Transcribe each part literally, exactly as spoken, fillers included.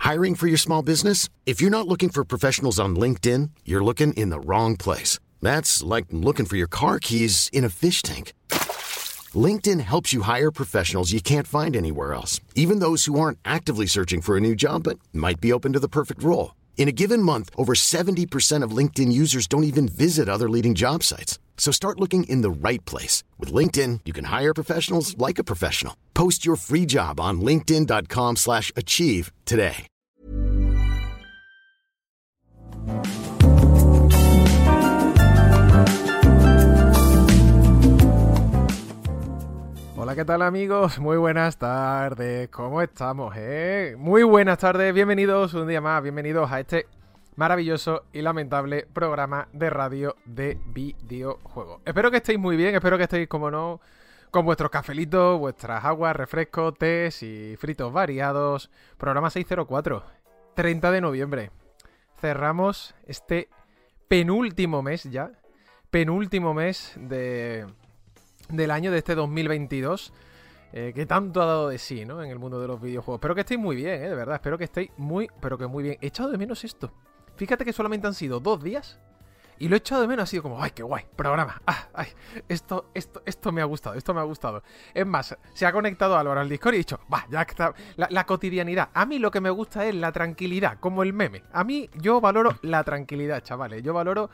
Hiring for your small business? If you're not looking for professionals on LinkedIn, you're looking in the wrong place. That's like looking for your car keys in a fish tank. LinkedIn helps you hire professionals you can't find anywhere else, even those who aren't actively searching for a new job but might be open to the perfect role. In a given month, over seventy percent of LinkedIn users don't even visit other leading job sites. So start looking in the right place. With LinkedIn, you can hire professionals like a professional. Post your free job on linkedin dot com slash achieve today. Hola, ¿qué tal, amigos? Muy buenas tardes, ¿cómo estamos, eh? Muy buenas tardes, bienvenidos un día más, bienvenidos a este maravilloso y lamentable programa de radio de videojuegos. Espero que estéis muy bien, espero que estéis, como no, con vuestros cafelitos, vuestras aguas, refrescos, tés y fritos variados. Programa seiscientos cuatro, treinta de noviembre. Cerramos este penúltimo mes ya, penúltimo mes de... del año de este dos mil veintidós, eh, que tanto ha dado de sí, ¿no? En el mundo de los videojuegos. Espero que estéis muy bien, ¿eh? De verdad, espero que estéis muy, pero que muy bien. He echado de menos esto. Fíjate que solamente han sido dos días y lo he echado de menos. Ha sido como, ¡ay, qué guay! Programa. ¡Ah, ay! Esto, esto, esto me ha gustado, esto me ha gustado. Es más, se ha conectado Álvaro al Discord y he dicho, va, ya está. La, la cotidianidad. A mí lo que me gusta es la tranquilidad, como el meme. A mí, yo valoro la tranquilidad, chavales. Yo valoro...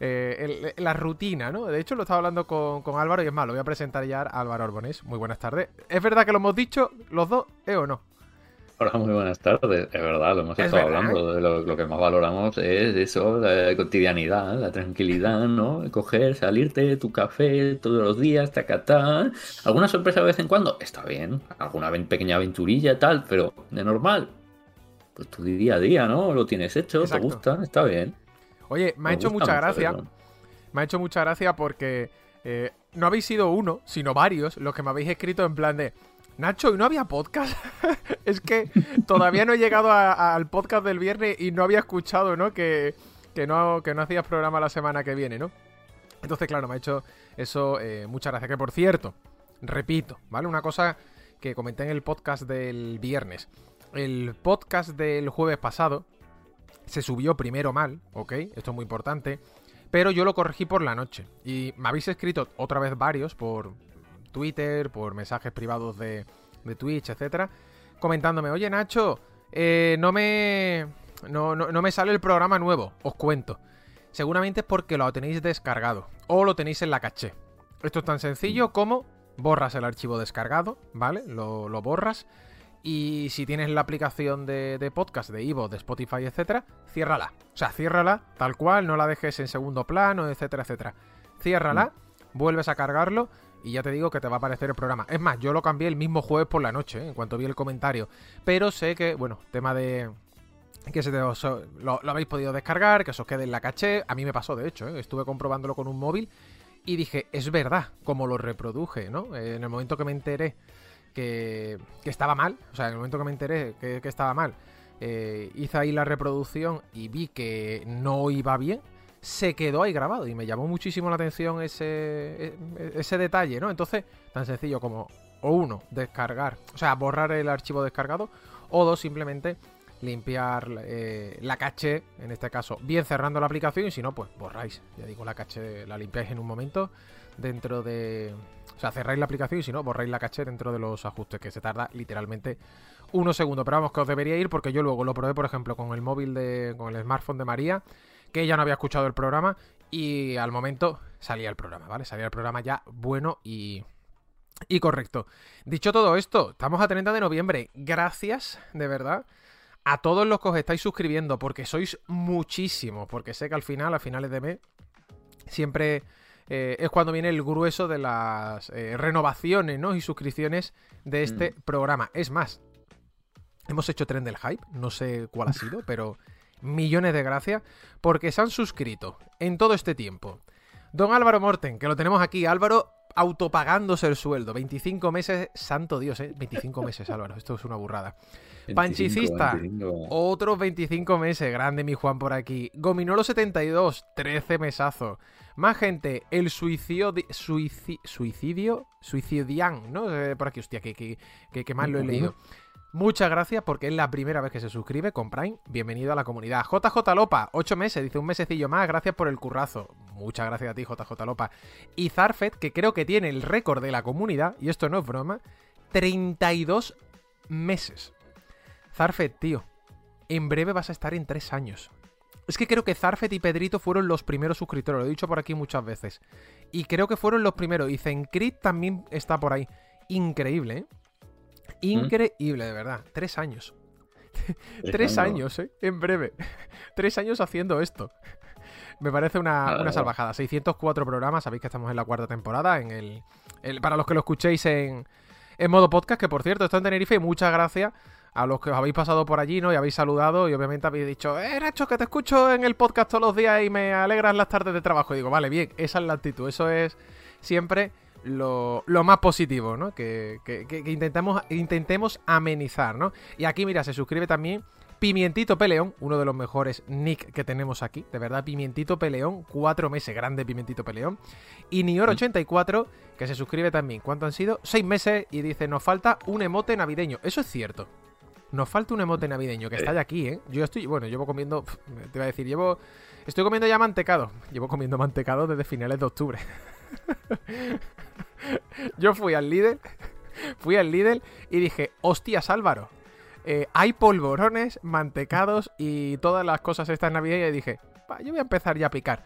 Eh, el, la rutina, ¿no? De hecho, lo estaba hablando con, con Álvaro y es más, lo voy a presentar ya a Álvaro Arbonés. Muy buenas tardes. ¿Es verdad que lo hemos dicho los dos, eh o no? Hola, muy buenas tardes. Es verdad, lo hemos estado verdad, hablando. ¿Eh? De lo, lo que más valoramos es eso, la cotidianidad, la tranquilidad, ¿no? Coger, salirte, tu café todos los días, tacatá. ¿Alguna sorpresa de vez en cuando? Está bien. Alguna pequeña aventurilla, tal, pero de normal. Pues tu día a día, ¿no? Lo tienes hecho, Exacto. Te gusta, está bien. Oye, me, me ha hecho mucha gracia. Eso. Me ha hecho mucha gracia porque eh, no habéis sido uno, sino varios los que me habéis escrito en plan de Nacho, ¿y no había podcast? Es que todavía no he llegado a, a, al podcast del viernes y no había escuchado, ¿no? Que, que no que no hacías programa la semana que viene, ¿no? Entonces, claro, me ha hecho eso eh, mucha gracia. Que por cierto, repito, ¿vale? Una cosa que comenté en el podcast del viernes. El podcast del jueves pasado se subió primero mal, ¿ok? Esto es muy importante. Pero yo lo corregí por la noche. Y me habéis escrito otra vez varios por Twitter, por mensajes privados de, de Twitch, etcétera, comentándome, oye, Nacho, eh, no me no, no, no me sale el programa nuevo. Os cuento. Seguramente es porque lo tenéis descargado o lo tenéis en la caché. Esto es tan sencillo como borras el archivo descargado, ¿vale? Lo, lo borras. Y si tienes la aplicación de, de podcast, de iVoox, de Spotify, etcétera, ciérrala. O sea, ciérrala tal cual, no la dejes en segundo plano, etcétera, etcétera. Ciérrala, mm. vuelves a cargarlo y ya te digo que te va a aparecer el programa. Es más, yo lo cambié el mismo jueves por la noche, ¿eh? En cuanto vi el comentario. Pero sé que, bueno, tema de... que se te, os, lo, lo habéis podido descargar, que se os quede en la caché. A mí me pasó, de hecho, ¿eh? Estuve comprobándolo con un móvil y dije, es verdad, como lo reproduje, ¿no? Eh, en el momento que me enteré Que, que estaba mal, o sea, en el momento que me enteré que, que estaba mal, eh, hice ahí la reproducción y vi que no iba bien, se quedó ahí grabado y me llamó muchísimo la atención ese, ese detalle, ¿no? Entonces, tan sencillo como, o uno, descargar, o sea, borrar el archivo descargado, o dos, simplemente limpiar eh, la caché, en este caso, bien cerrando la aplicación, y si no, pues borráis, ya digo, la caché, la limpiáis en un momento dentro de... O sea, cerráis la aplicación y si no, borráis la caché dentro de los ajustes, que se tarda literalmente unos segundos. Pero vamos, que os debería ir porque yo luego lo probé, por ejemplo, con el móvil de... con el smartphone de María, que ella no había escuchado el programa y al momento salía el programa, ¿vale? Salía el programa ya bueno y... y correcto. Dicho todo esto, estamos a treinta de noviembre. Gracias, de verdad, a todos los que os estáis suscribiendo, porque sois muchísimos, porque sé que al final, a finales de mes, siempre... Eh, es cuando viene el grueso de las eh, renovaciones, ¿no? Y suscripciones de este mm. programa. Es más, hemos hecho tren del hype, no sé cuál ha sido, pero millones de gracias, porque se han suscrito en todo este tiempo. Don Álvaro Morten, que lo tenemos aquí. Álvaro autopagándose el sueldo. veinticinco meses, santo Dios, ¿eh? veinticinco meses, Álvaro, esto es una burrada. veinticinco, Panchicista, veinticinco. Otros veinticinco meses, grande mi Juan por aquí. Gominolo setenta y dos, trece mesazos. Más gente, el suicidio, suicidio, suicidio, suicidian, ¿no? Eh, por aquí, hostia, que, que, que, que mal lo he leído. Muchas gracias porque es la primera vez que se suscribe con Prime. Bienvenido a la comunidad. J J Lopa, ocho meses, dice un mesecillo más, gracias por el currazo. Muchas gracias a ti, J J Lopa. Y Zarfet, que creo que tiene el récord de la comunidad, y esto no es broma, treinta y dos meses. Zarfet, tío, en breve vas a estar en tres años. Es que creo que Zarfet y Pedrito fueron los primeros suscriptores, lo he dicho por aquí muchas veces. Y creo que fueron los primeros. Y Zencrit también está por ahí. Increíble, ¿eh? Increíble, de verdad. Tres años. Tres años, ¿eh? En breve. Tres años haciendo esto. Me parece una, una salvajada. seiscientos cuatro programas. Sabéis que estamos en la cuarta temporada. En el, el para los que lo escuchéis en, en modo podcast, que por cierto está en Tenerife. Y muchas gracias a los que os habéis pasado por allí, ¿no? Y habéis saludado y obviamente habéis dicho, eh, Nacho, que te escucho en el podcast todos los días y me alegras las tardes de trabajo. Y digo, vale, bien, esa es la actitud. Eso es siempre lo, lo más positivo, ¿no? Que, que, que, que intentamos, intentemos amenizar, ¿no? Y aquí, mira, se suscribe también Pimientito Peleón, uno de los mejores nick que tenemos aquí. De verdad, Pimientito Peleón, cuatro meses, grande Pimientito Peleón. Y Nior ochenta y cuatro, que se suscribe también. ¿Cuánto han sido? Seis meses y dice, nos falta un emote navideño. Eso es cierto. Nos falta un emote navideño, que está ya aquí, ¿eh? Yo estoy, bueno, llevo comiendo, te iba a decir, llevo, estoy comiendo ya mantecado. Llevo comiendo mantecado desde finales de octubre. Yo fui al Lidl, fui al Lidl y dije, hostias, Álvaro, eh, hay polvorones, mantecados y todas las cosas estas navideñas. Y dije, va, yo voy a empezar ya a picar.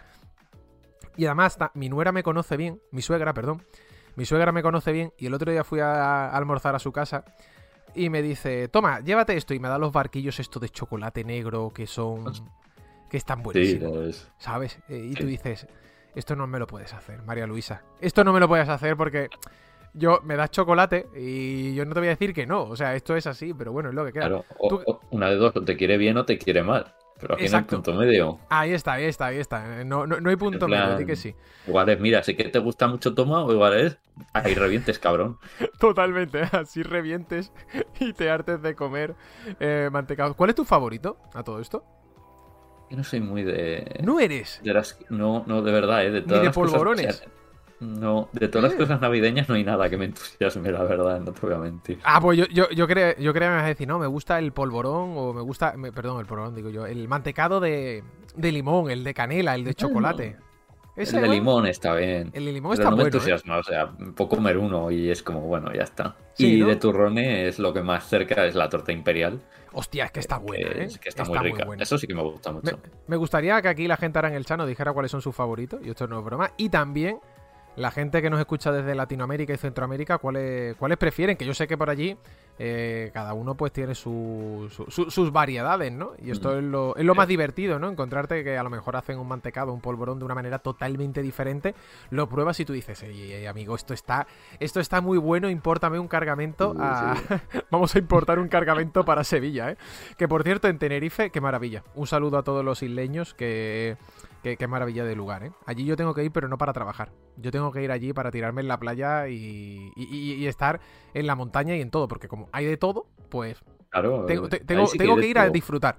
Y además, ta, mi nuera me conoce bien, mi suegra, perdón, mi suegra me conoce bien y el otro día fui a, a almorzar a su casa. Y me dice, toma, llévate esto. Y me da los barquillos estos de chocolate negro que son... que están buenísimos, sí, ¿sabes? Eh, y sí. Tú dices, esto no me lo puedes hacer, María Luisa. Esto no me lo puedes hacer porque yo me das chocolate y yo no te voy a decir que no. O sea, esto es así, pero bueno, es lo que queda. Claro, o, Tú... o una de dos, o te quiere bien o te quiere mal. Pero aquí no hay punto medio. Ahí está, ahí está, ahí está. No, no, no hay punto plan, medio, di que sí. Igual es, mira, si que te gusta mucho toma, o igual es, ahí revientes, cabrón. Totalmente, así revientes y te hartes de comer eh, mantecado. ¿Cuál es tu favorito a todo esto? Yo no soy muy de... ¿No eres? De las... No, no, de verdad, ¿eh? De todas ¿Ni de las polvorones? Cosas... No, de todas las cosas navideñas no hay nada que me entusiasme, la verdad, no te voy a mentir. Ah, pues yo, yo, yo creo yo creo que me vas a decir, no, me gusta el polvorón o me gusta, me, perdón, el polvorón digo yo, el mantecado de, de limón, el de canela, el de chocolate. ¿Ese, el de limón bueno? Está bien. El de limón pero está no bueno, me entusiasma, ¿eh? O sea, puedo comer uno y es como, bueno, ya está. Sí, y ¿no? de turrones lo que más cerca es la torta imperial. Hostia, es que está buena, que, ¿eh? Que está, está muy rica. Muy buena. Eso sí que me gusta mucho. Me, me gustaría que aquí la gente ahora en el chat nos dijera cuáles son sus favoritos, y esto no es broma. Y también la gente que nos escucha desde Latinoamérica y Centroamérica, ¿cuáles, cuáles prefieren? Que yo sé que por allí eh, cada uno pues tiene su, su, su, sus variedades, ¿no? Y esto mm. es, lo, es lo más divertido, ¿no? Encontrarte que a lo mejor hacen un mantecado, un polvorón de una manera totalmente diferente. Lo pruebas y tú dices, ey, ey, amigo, esto está, esto está muy bueno, impórtame un cargamento. Sí, a... sí. Vamos a importar un cargamento para Sevilla, ¿eh? Que por cierto, en Tenerife, qué maravilla. Un saludo a todos los isleños que... Qué, qué maravilla de lugar, ¿eh? Allí yo tengo que ir, pero no para trabajar. Yo tengo que ir allí para tirarme en la playa y, y, y estar en la montaña y en todo, porque como hay de todo, pues claro, tengo, te, tengo, sí tengo que, que ir todo. A disfrutar.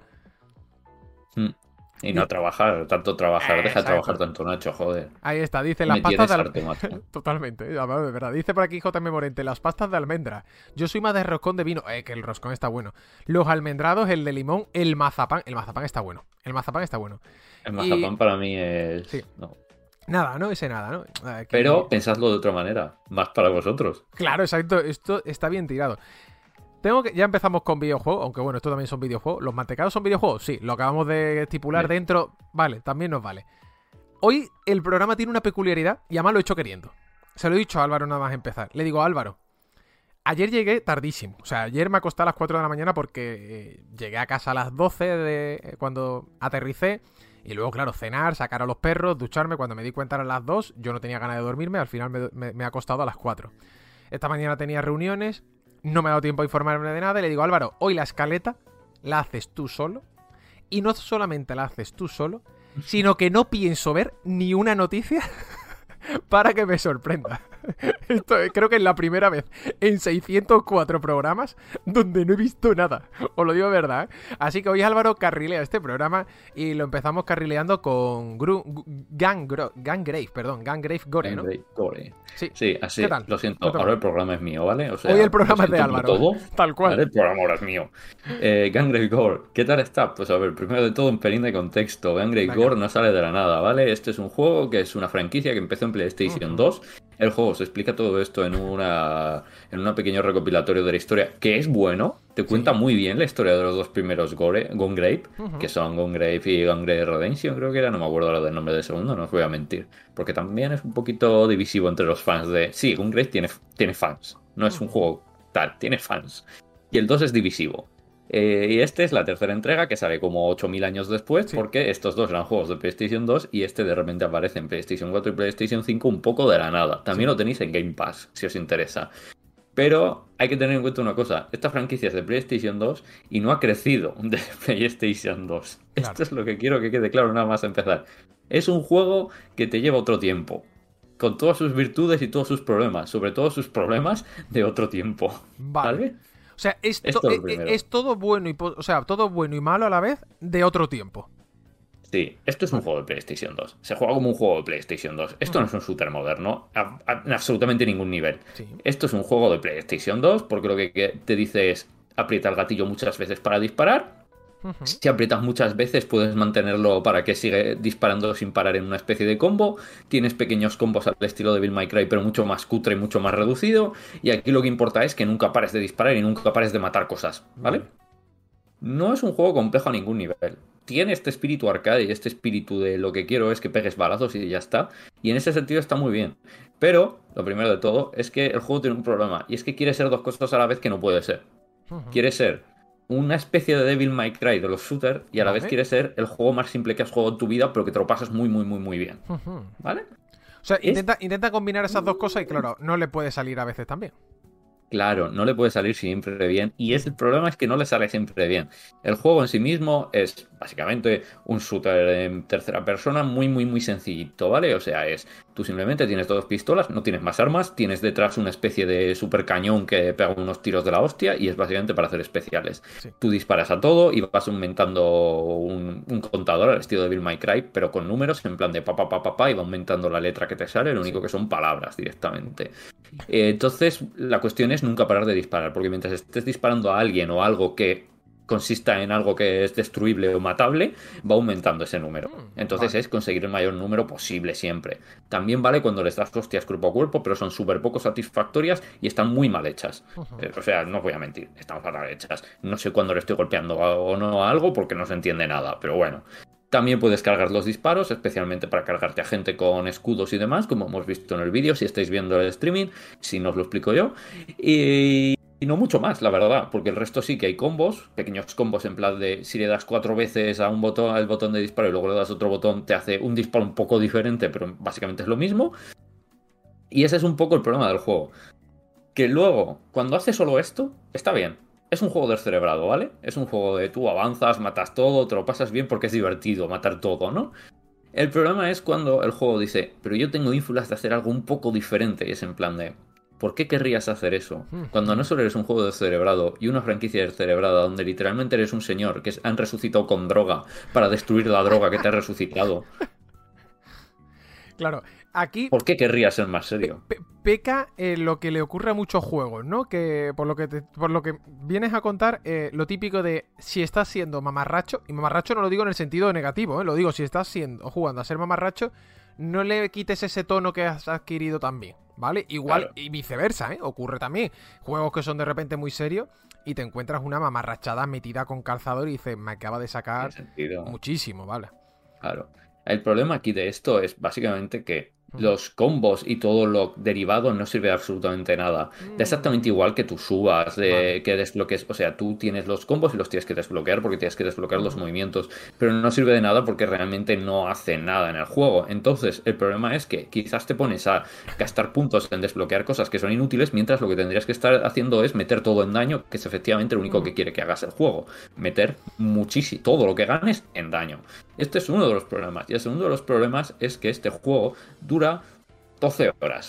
Mm. Y no y... trabajar, tanto trabajar, eh, deja de trabajar tanto, Nacho, joder. Ahí está, dice las pastas de almendra. Totalmente, de verdad. Dice por aquí J M Morente, las pastas de almendra. Yo soy más de roscón de vino, eh, que el roscón está bueno. Los almendrados, el de limón, el mazapán. El mazapán está bueno. El mazapán está bueno. El mazapán y... para mí es... Sí. No. Nada, ¿no? Ese nada, ¿no? Eh, que... Pero pensadlo de otra manera, más para vosotros. Claro, exacto, esto está bien tirado. Tengo que... Ya empezamos con videojuegos, aunque bueno, esto también son videojuegos. ¿Los mantecados son videojuegos? Sí, lo acabamos de estipular sí. dentro. Vale, también nos vale. Hoy el programa tiene una peculiaridad y además lo he hecho queriendo. Se lo he dicho a Álvaro nada más empezar. Le digo, Álvaro, ayer llegué tardísimo. O sea, ayer me acosté a las cuatro de la mañana porque eh, llegué a casa a las doce de eh, cuando aterricé. Y luego, claro, cenar, sacar a los perros, ducharme. Cuando me di cuenta eran las dos. Yo no tenía ganas de dormirme. Al final me, me, me he acostado a las cuatro. Esta mañana tenía reuniones. No me ha dado tiempo a informarme de nada. Y le digo, Álvaro, hoy la escaleta la haces tú solo. Y no solamente la haces tú solo, sino que no pienso ver ni una noticia para que me sorprenda. Esto es- creo que es la primera vez en seiscientos cuatro programas donde no he visto nada. Os lo digo de verdad, ¿eh? Así que hoy Álvaro carrilea este programa y lo empezamos carrileando con Gru Gu- Gangro- Gangrave, perdón, Gangrave Gore, ¿no? Gangrave Gore. Sí. Sí, así, ¿Qué tal? lo siento, Cuéntame. ahora el programa es mío, ¿vale? O sea, Hoy el programa lo es de siento por Álvaro. todo, Tal cual. ¿vale? El programa ahora es mío. Eh, Gangrave Gore, ¿qué tal está? Pues a ver, primero de todo un pelín de contexto. Gangrave Venga. Gore no sale de la nada, ¿vale? Este es un juego que es una franquicia que empezó en PlayStation Ujú. dos. El juego se explica todo esto en una en un pequeño recopilatorio de la historia, que es bueno, te cuenta Sí. muy bien la historia de los dos primeros Gore, Gongrave, Ujú. que son Gongrave y Gongrave Redemption, creo que era, no me acuerdo ahora del nombre del segundo, no os voy a mentir, porque también es un poquito divisivo entre los fans de... Sí, Gongrave tiene, tiene fans, no es un juego tal, tiene fans. Y el dos es divisivo. Eh, y este es la tercera entrega que sale como ocho mil años después, Sí. porque estos dos eran juegos de PlayStation dos y este de repente aparece en PlayStation cuatro y PlayStation cinco un poco de la nada. También Sí. lo tenéis en Game Pass, si os interesa. Pero hay que tener en cuenta una cosa, esta franquicia es de PlayStation dos y no ha crecido de PlayStation dos. Claro. Esto es lo que quiero que quede claro nada más empezar. Es un juego que te lleva otro tiempo, con todas sus virtudes y todos sus problemas, sobre todo sus problemas de otro tiempo. Vale. ¿Vale? O sea, es, to- Esto es lo eh, eh, primero. es todo bueno y po- o sea, todo bueno y malo a la vez de otro tiempo. Sí, esto es un juego de PlayStation dos. Se juega como un juego de PlayStation dos. Esto no es un shooter moderno a, a- en absolutamente ningún nivel. Sí. Esto es un juego de PlayStation dos porque lo que, que te dice es aprieta el gatillo muchas veces para disparar. Ujú. Si aprietas muchas veces puedes mantenerlo para que siga disparando sin parar en una especie de combo. Tienes pequeños combos al estilo de Devil May Cry, pero mucho más cutre y mucho más reducido. Y aquí lo que importa es que nunca pares de disparar y nunca pares de matar cosas, ¿vale? Vale. No es un juego complejo a ningún nivel. Tiene este espíritu arcade y este espíritu de lo que quiero es que pegues balazos y ya está. Y en ese sentido está muy bien. Pero, lo primero de todo, es que el juego tiene un problema. Y es que quiere ser dos cosas a la vez que no puede ser. Ujú. Quiere ser una especie de Devil May Cry de los shooters y a la Vale. vez quiere ser el juego más simple que has jugado en tu vida, pero que te lo pasas muy, muy, muy, muy bien. Ujú. ¿Vale? O sea, Es- intenta, intenta combinar esas dos cosas y claro, no le puede salir a veces también. Claro, no le puede salir siempre bien. Y es, el problema es que no le sale siempre bien. El juego en sí mismo es básicamente un shooter en tercera persona muy, muy, muy sencillito, ¿vale? O sea, es tú simplemente tienes dos pistolas, no tienes más armas, tienes detrás una especie de super cañón que pega unos tiros de la hostia y es básicamente para hacer especiales. Sí. Tú disparas a todo y vas aumentando un, un contador al estilo de Devil May Cry, pero con números en plan de pa, pa, pa, pa, pa, y va aumentando la letra que te sale, lo único que son palabras directamente. Eh, entonces, la cuestión es nunca parar de disparar, porque mientras estés disparando a alguien o algo que consista en algo que es destruible o matable, va aumentando ese número. Mm, Entonces vale. es conseguir el mayor número posible siempre. También vale cuando les das hostias cuerpo a cuerpo, pero son súper poco satisfactorias y están muy mal hechas. Ujú. Eh, O sea, no os voy a mentir, están fatal hechas. No sé cuándo le estoy golpeando a- o no a algo porque no se entiende nada, pero bueno. También puedes cargar los disparos, especialmente para cargarte a gente con escudos y demás, como hemos visto en el vídeo, si estáis viendo el streaming, si no os lo explico yo. Y, y no mucho más, la verdad, porque el resto sí que hay combos, pequeños combos en plan de si le das cuatro veces a un botón, al botón de disparo y luego le das otro botón, te hace un disparo un poco diferente, pero básicamente es lo mismo. Y ese es un poco el problema del juego. Que luego, cuando hace solo esto, está bien. Es un juego descerebrado, ¿vale? Es un juego de tú avanzas, matas todo, te lo pasas bien porque es divertido matar todo, ¿no? El problema es cuando el juego dice, pero yo tengo ínfulas de hacer algo un poco diferente. Y es en plan de, ¿por qué querrías hacer eso? Cuando no solo eres un juego descerebrado y una franquicia descerebrada donde literalmente eres un señor que han resucitado con droga para destruir la droga que te ha resucitado. Claro, aquí ¿Por qué querrías ser más serio? pe- peca eh, lo que le ocurre a muchos juegos, ¿no? Que por lo que te- por lo que vienes a contar, eh, lo típico de si estás siendo mamarracho, y mamarracho no lo digo en el sentido negativo, ¿eh? Lo digo, si estás siendo jugando a ser mamarracho, no le quites ese tono que has adquirido también, ¿vale? Igual, Claro. y viceversa, ¿eh? Ocurre también. Juegos que son de repente muy serios y te encuentras una mamarrachada metida con calzador y dices, me acaba de sacar Tiene sentido. muchísimo, ¿vale? Claro. El problema aquí de esto es básicamente que los combos y todo lo derivado no sirve de absolutamente nada. Da exactamente igual que tú subas, de Vale. que desbloques. O sea, tú tienes los combos y los tienes que desbloquear porque tienes que desbloquear los movimientos. Pero no sirve de nada porque realmente no hace nada en el juego. Entonces, el problema es que quizás te pones a gastar puntos en desbloquear cosas que son inútiles, mientras lo que tendrías que estar haciendo es meter todo en daño, que es efectivamente lo único que quiere que hagas el juego. Meter muchísimo, todo lo que ganes en daño. Este es uno de los problemas. Y el segundo de los problemas es que este juego dura doce horas.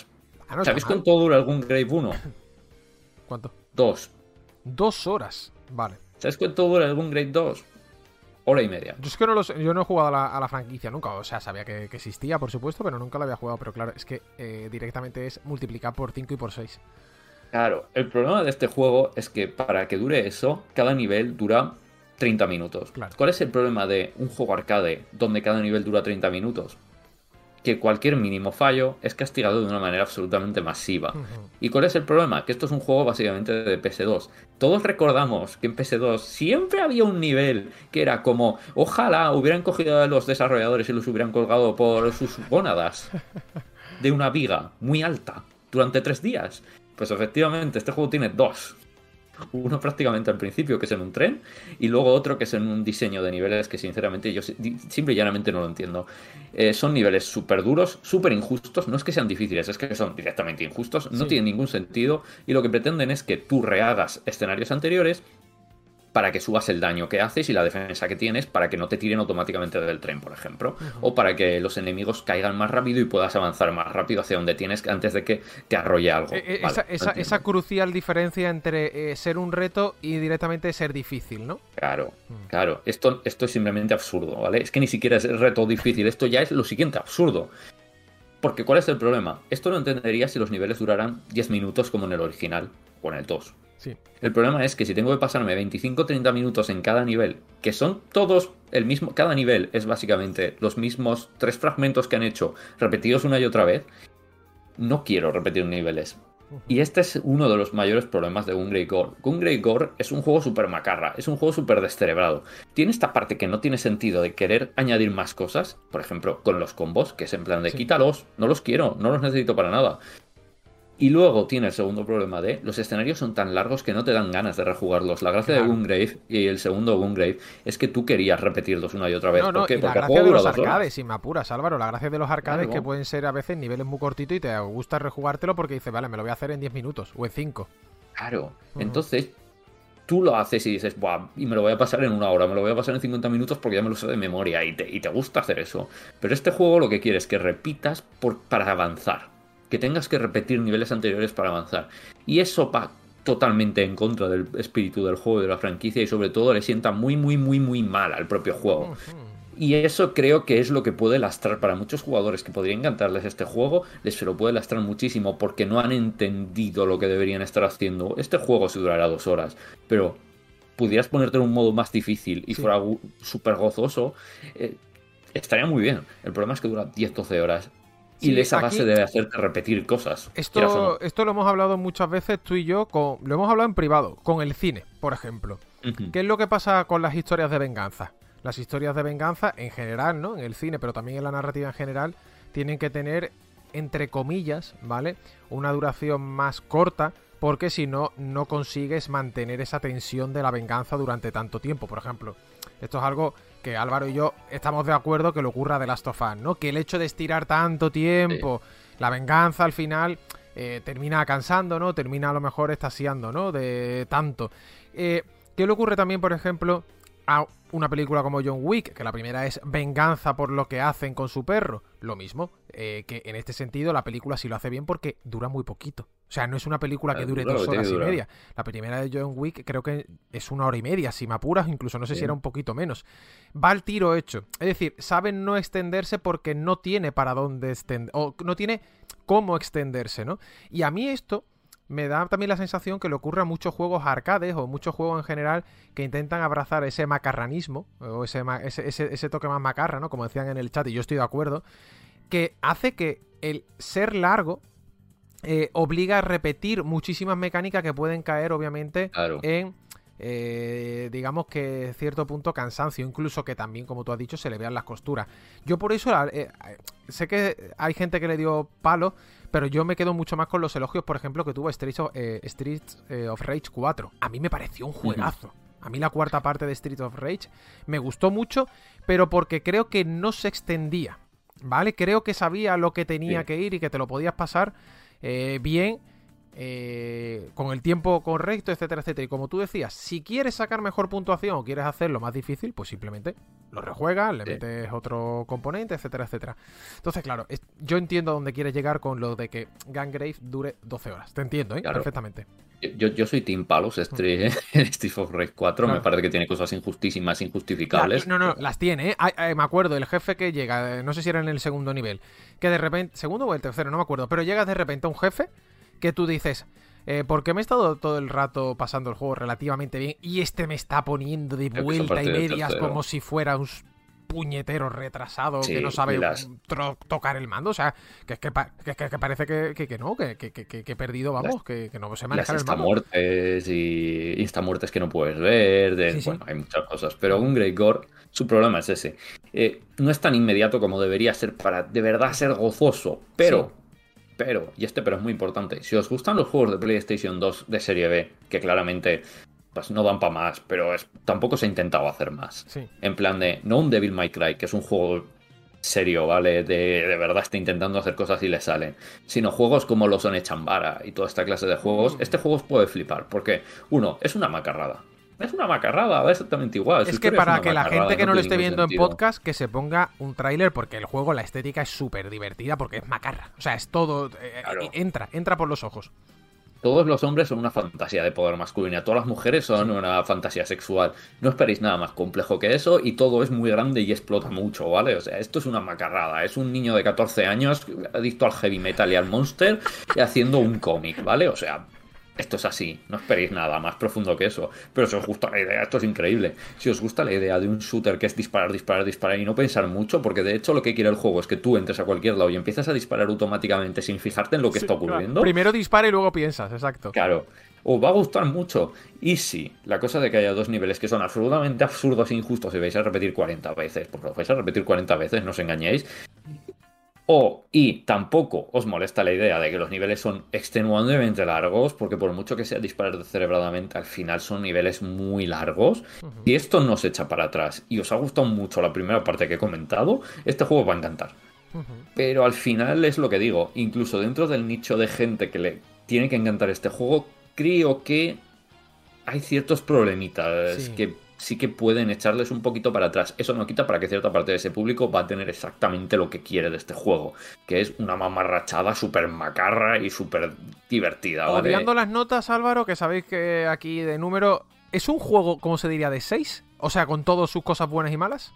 Ah, no ¿Sabéis está mal. cuánto dura el Gungrave uno? ¿Cuánto? Dos. Dos horas. Vale. ¿Sabes cuánto dura el Gungrave dos? Hora y media. Yo es que no lo sé, yo no he jugado a la, a la franquicia nunca. O sea, sabía que, que existía, por supuesto, pero nunca la había jugado. Pero claro, es que eh, directamente es multiplicar por cinco y por seis. Claro, el problema de este juego es que para que dure eso, cada nivel dura treinta minutos. Claro. ¿Cuál es el problema de un juego arcade donde cada nivel dura treinta minutos? Que cualquier mínimo fallo es castigado de una manera absolutamente masiva. Uh-huh. ¿Y cuál es el problema? Que esto es un juego básicamente de P S dos. Todos recordamos que en P S dos siempre había un nivel que era como, ojalá hubieran cogido a los desarrolladores y los hubieran colgado por sus gónadas de una viga muy alta durante tres días. Pues efectivamente, este juego tiene dos. Uno prácticamente al principio, que es en un tren, y luego otro que es en un diseño de niveles que sinceramente yo simple y llanamente no lo entiendo. Eh, son niveles súper duros, súper injustos, no es que sean difíciles, es que son directamente injustos, no sí. tienen ningún sentido, y lo que pretenden es que tú rehagas escenarios anteriores para que subas el daño que haces y la defensa que tienes para que no te tiren automáticamente del tren, por ejemplo. Uh-huh. O para que los enemigos caigan más rápido y puedas avanzar más rápido hacia donde tienes antes de que te arrolle algo. Eh, vale, esa, esa, esa crucial diferencia entre eh, ser un reto y directamente ser difícil, ¿no? Claro, uh-huh. claro. Esto, esto es simplemente absurdo, ¿vale? Es que ni siquiera es el reto difícil, esto ya es lo siguiente, absurdo. Porque ¿cuál es el problema? Esto lo entendería si los niveles duraran diez minutos como en el original o en el dos. Sí. El problema es que si tengo que pasarme veinticinco a treinta minutos en cada nivel, que son todos el mismo, cada nivel es básicamente los mismos tres fragmentos que han hecho repetidos una y otra vez, no quiero repetir niveles. Uh-huh. Y este es uno de los mayores problemas de Gungrave Gore. Gungrave Gore es un juego súper macarra, es un juego súper descerebrado. Tiene esta parte que no tiene sentido de querer añadir más cosas, por ejemplo, con los combos, que es en plan de sí. quítalos, no los quiero, no los necesito para nada. Y luego tiene el segundo problema de los escenarios son tan largos que no te dan ganas de rejugarlos. La gracia claro. de Gungrave y el segundo Gungrave es que tú querías repetirlos una y otra vez. No, no, ¿Por qué? y Porque la gracia de los arcades, si me apuras, Álvaro, la gracia de los arcades claro. que pueden ser a veces niveles muy cortitos y te gusta rejugártelo porque dices, vale, me lo voy a hacer en diez minutos o en cinco. Claro, uh-huh. entonces tú lo haces y dices, buah, y me lo voy a pasar en una hora, me lo voy a pasar en cincuenta minutos porque ya me lo sé de memoria y te, y te gusta hacer eso. Pero este juego lo que quiere es que repitas por, para avanzar. Que tengas que repetir niveles anteriores para avanzar. Y eso va totalmente en contra del espíritu del juego y de la franquicia y sobre todo le sienta muy, muy, muy, muy mal al propio juego. Y eso creo que es lo que puede lastrar para muchos jugadores que podría encantarles este juego, les se lo puede lastrar muchísimo porque no han entendido lo que deberían estar haciendo. Este juego se durará dos horas, pero pudieras ponerte en un modo más difícil y sí. fuera súper gozoso, eh, estaría muy bien. El problema es que dura diez a doce horas. Y sí, esa base debe hacerte repetir cosas. Esto, no. esto lo hemos hablado muchas veces tú y yo, con, lo hemos hablado en privado, con el cine, por ejemplo. Uh-huh. ¿Qué es lo que pasa con las historias de venganza? Las historias de venganza, en general, ¿no? En el cine, pero también en la narrativa en general, tienen que tener, entre comillas, ¿vale? Una duración más corta, porque si no, no consigues mantener esa tensión de la venganza durante tanto tiempo. Por ejemplo, esto es algo que Álvaro y yo estamos de acuerdo que le ocurra a The Last of Us, ¿no? Que el hecho de estirar tanto tiempo, sí. la venganza al final eh, termina cansando, ¿no? Termina a lo mejor extasiando, ¿no? De tanto. Eh, ¿Qué le ocurre también, por ejemplo, a una película como John Wick? Que la primera es venganza por lo que hacen con su perro. Lo mismo, eh, que en este sentido la película sí lo hace bien porque dura muy poquito. O sea, no es una película que dure dos horas y media. La primera de John Wick creo que es una hora y media, si me apuras, incluso no sé Bien. si era un poquito menos. Va al tiro hecho. Es decir, saben no extenderse porque no tiene para dónde extender, o no tiene cómo extenderse, ¿no? Y a mí esto me da también la sensación que le ocurre a muchos juegos arcades o muchos juegos en general que intentan abrazar ese macarranismo o ese, ese, ese, ese toque más macarra, ¿no? Como decían en el chat, y yo estoy de acuerdo, que hace que el ser largo eh, obliga a repetir muchísimas mecánicas que pueden caer, obviamente, claro. en, eh, digamos que cierto punto cansancio, incluso que también, como tú has dicho, se le vean las costuras. Yo por eso eh, sé que hay gente que le dio palo, pero yo me quedo mucho más con los elogios, por ejemplo, que tuvo Streets of, eh, Streets, eh, of Rage cuatro. A mí me pareció un juegazo. Uh-huh. A mí la cuarta parte de Streets of Rage me gustó mucho, pero porque creo que no se extendía, ¿vale? Creo que sabía lo que tenía sí. que ir y que te lo podías pasar eh, bien, eh, con el tiempo correcto, etcétera, etcétera. Y como tú decías, si quieres sacar mejor puntuación o quieres hacerlo más difícil, pues simplemente lo rejuegas, le Sí. metes otro componente, etcétera, etcétera. Entonces, claro, es- yo entiendo a dónde quieres llegar con lo de que Gungrave dure doce horas. Te entiendo, ¿eh? Claro. Perfectamente. Yo, yo soy Team Palos, este, el Streets of Rage cuatro, Claro. me parece que tiene cosas injustísimas, La- injustificables. no, no, las tiene, ¿eh? Ah, eh, me acuerdo, el jefe que llega, eh, no sé si era en el segundo nivel, que de repente, segundo o el tercero, no me acuerdo, pero llegas de repente a un jefe que tú dices, eh, ¿por qué me he estado todo el rato pasando el juego relativamente bien y este me está poniendo de Creo que es a vuelta y partir del medias tercero. como si fuera un s- puñetero retrasado Sí, que no sabe y las- tro- tocar el mando? O sea, que es que, pa- que, que- que parece que, que- que no, que, que, que, que he perdido, vamos, Las- que, que no sé Las manejar el mando. instamuertes y instamuertes que no puedes ver, de- Sí, sí. bueno, hay muchas cosas, pero un Great Gore, su problema es ese. Eh, no es tan inmediato como debería ser para de verdad ser gozoso, pero, pero, y este pero es muy importante, si os gustan los juegos de PlayStation dos de serie B, que claramente pues no dan para más, pero es, tampoco se ha intentado hacer más. Sí. En plan de, no un Devil May Cry, que es un juego serio, ¿vale? De, de verdad está intentando hacer cosas y le salen. Sino juegos como los One Chambara y toda esta clase de juegos. Mm. Este juego os puede flipar, porque, uno, es una macarrada. Es una macarrada, va exactamente igual. Su Es que historia para una que la macarrada, gente que no lo tiene esté ningún viendo en sentido. podcast, que se ponga un tráiler, porque el juego, la estética es súper divertida, porque es macarra. O sea, es todo... eh, Claro. eh, entra, entra por los ojos. Todos los hombres son una fantasía de poder masculina, todas las mujeres son una fantasía sexual. No esperéis nada más complejo que eso y todo es muy grande y explota mucho, ¿vale? O sea, esto es una macarrada. Es un niño de catorce años adicto al heavy metal y al monster y haciendo un cómic, ¿vale? O sea, esto es así. No esperéis nada más profundo que eso. Pero si os gusta la idea, esto es increíble. Si os gusta la idea de un shooter que es disparar, disparar, disparar y no pensar mucho, porque de hecho lo que quiere el juego es que tú entres a cualquier lado y empiezas a disparar automáticamente sin fijarte en lo que Sí, está claro. ocurriendo. Primero dispara y luego piensas, exacto. Claro, os va a gustar mucho. Y sí, la cosa de que haya dos niveles que son absolutamente absurdos e injustos y vais a repetir cuarenta veces, porque lo vais a repetir cuarenta veces, no os engañéis. O, y tampoco os molesta la idea de que los niveles son extenuantemente largos, porque por mucho que sea disparar cerebradamente, al final son niveles muy largos. Ujú. Si esto no se echa para atrás y os ha gustado mucho la primera parte que he comentado, este juego os va a encantar. Ujú. Pero al final es lo que digo, incluso dentro del nicho de gente que le tiene que encantar este juego, creo que hay ciertos problemitas Sí. que sí que pueden echarles un poquito para atrás. Eso no quita para que cierta parte de ese público va a tener exactamente lo que quiere de este juego, que es una mamarrachada súper macarra y súper divertida, ¿vale? Obviando las notas, Álvaro, que sabéis que aquí de número... ¿Es un juego, cómo se diría, de seis? O sea, con todas sus cosas buenas y malas.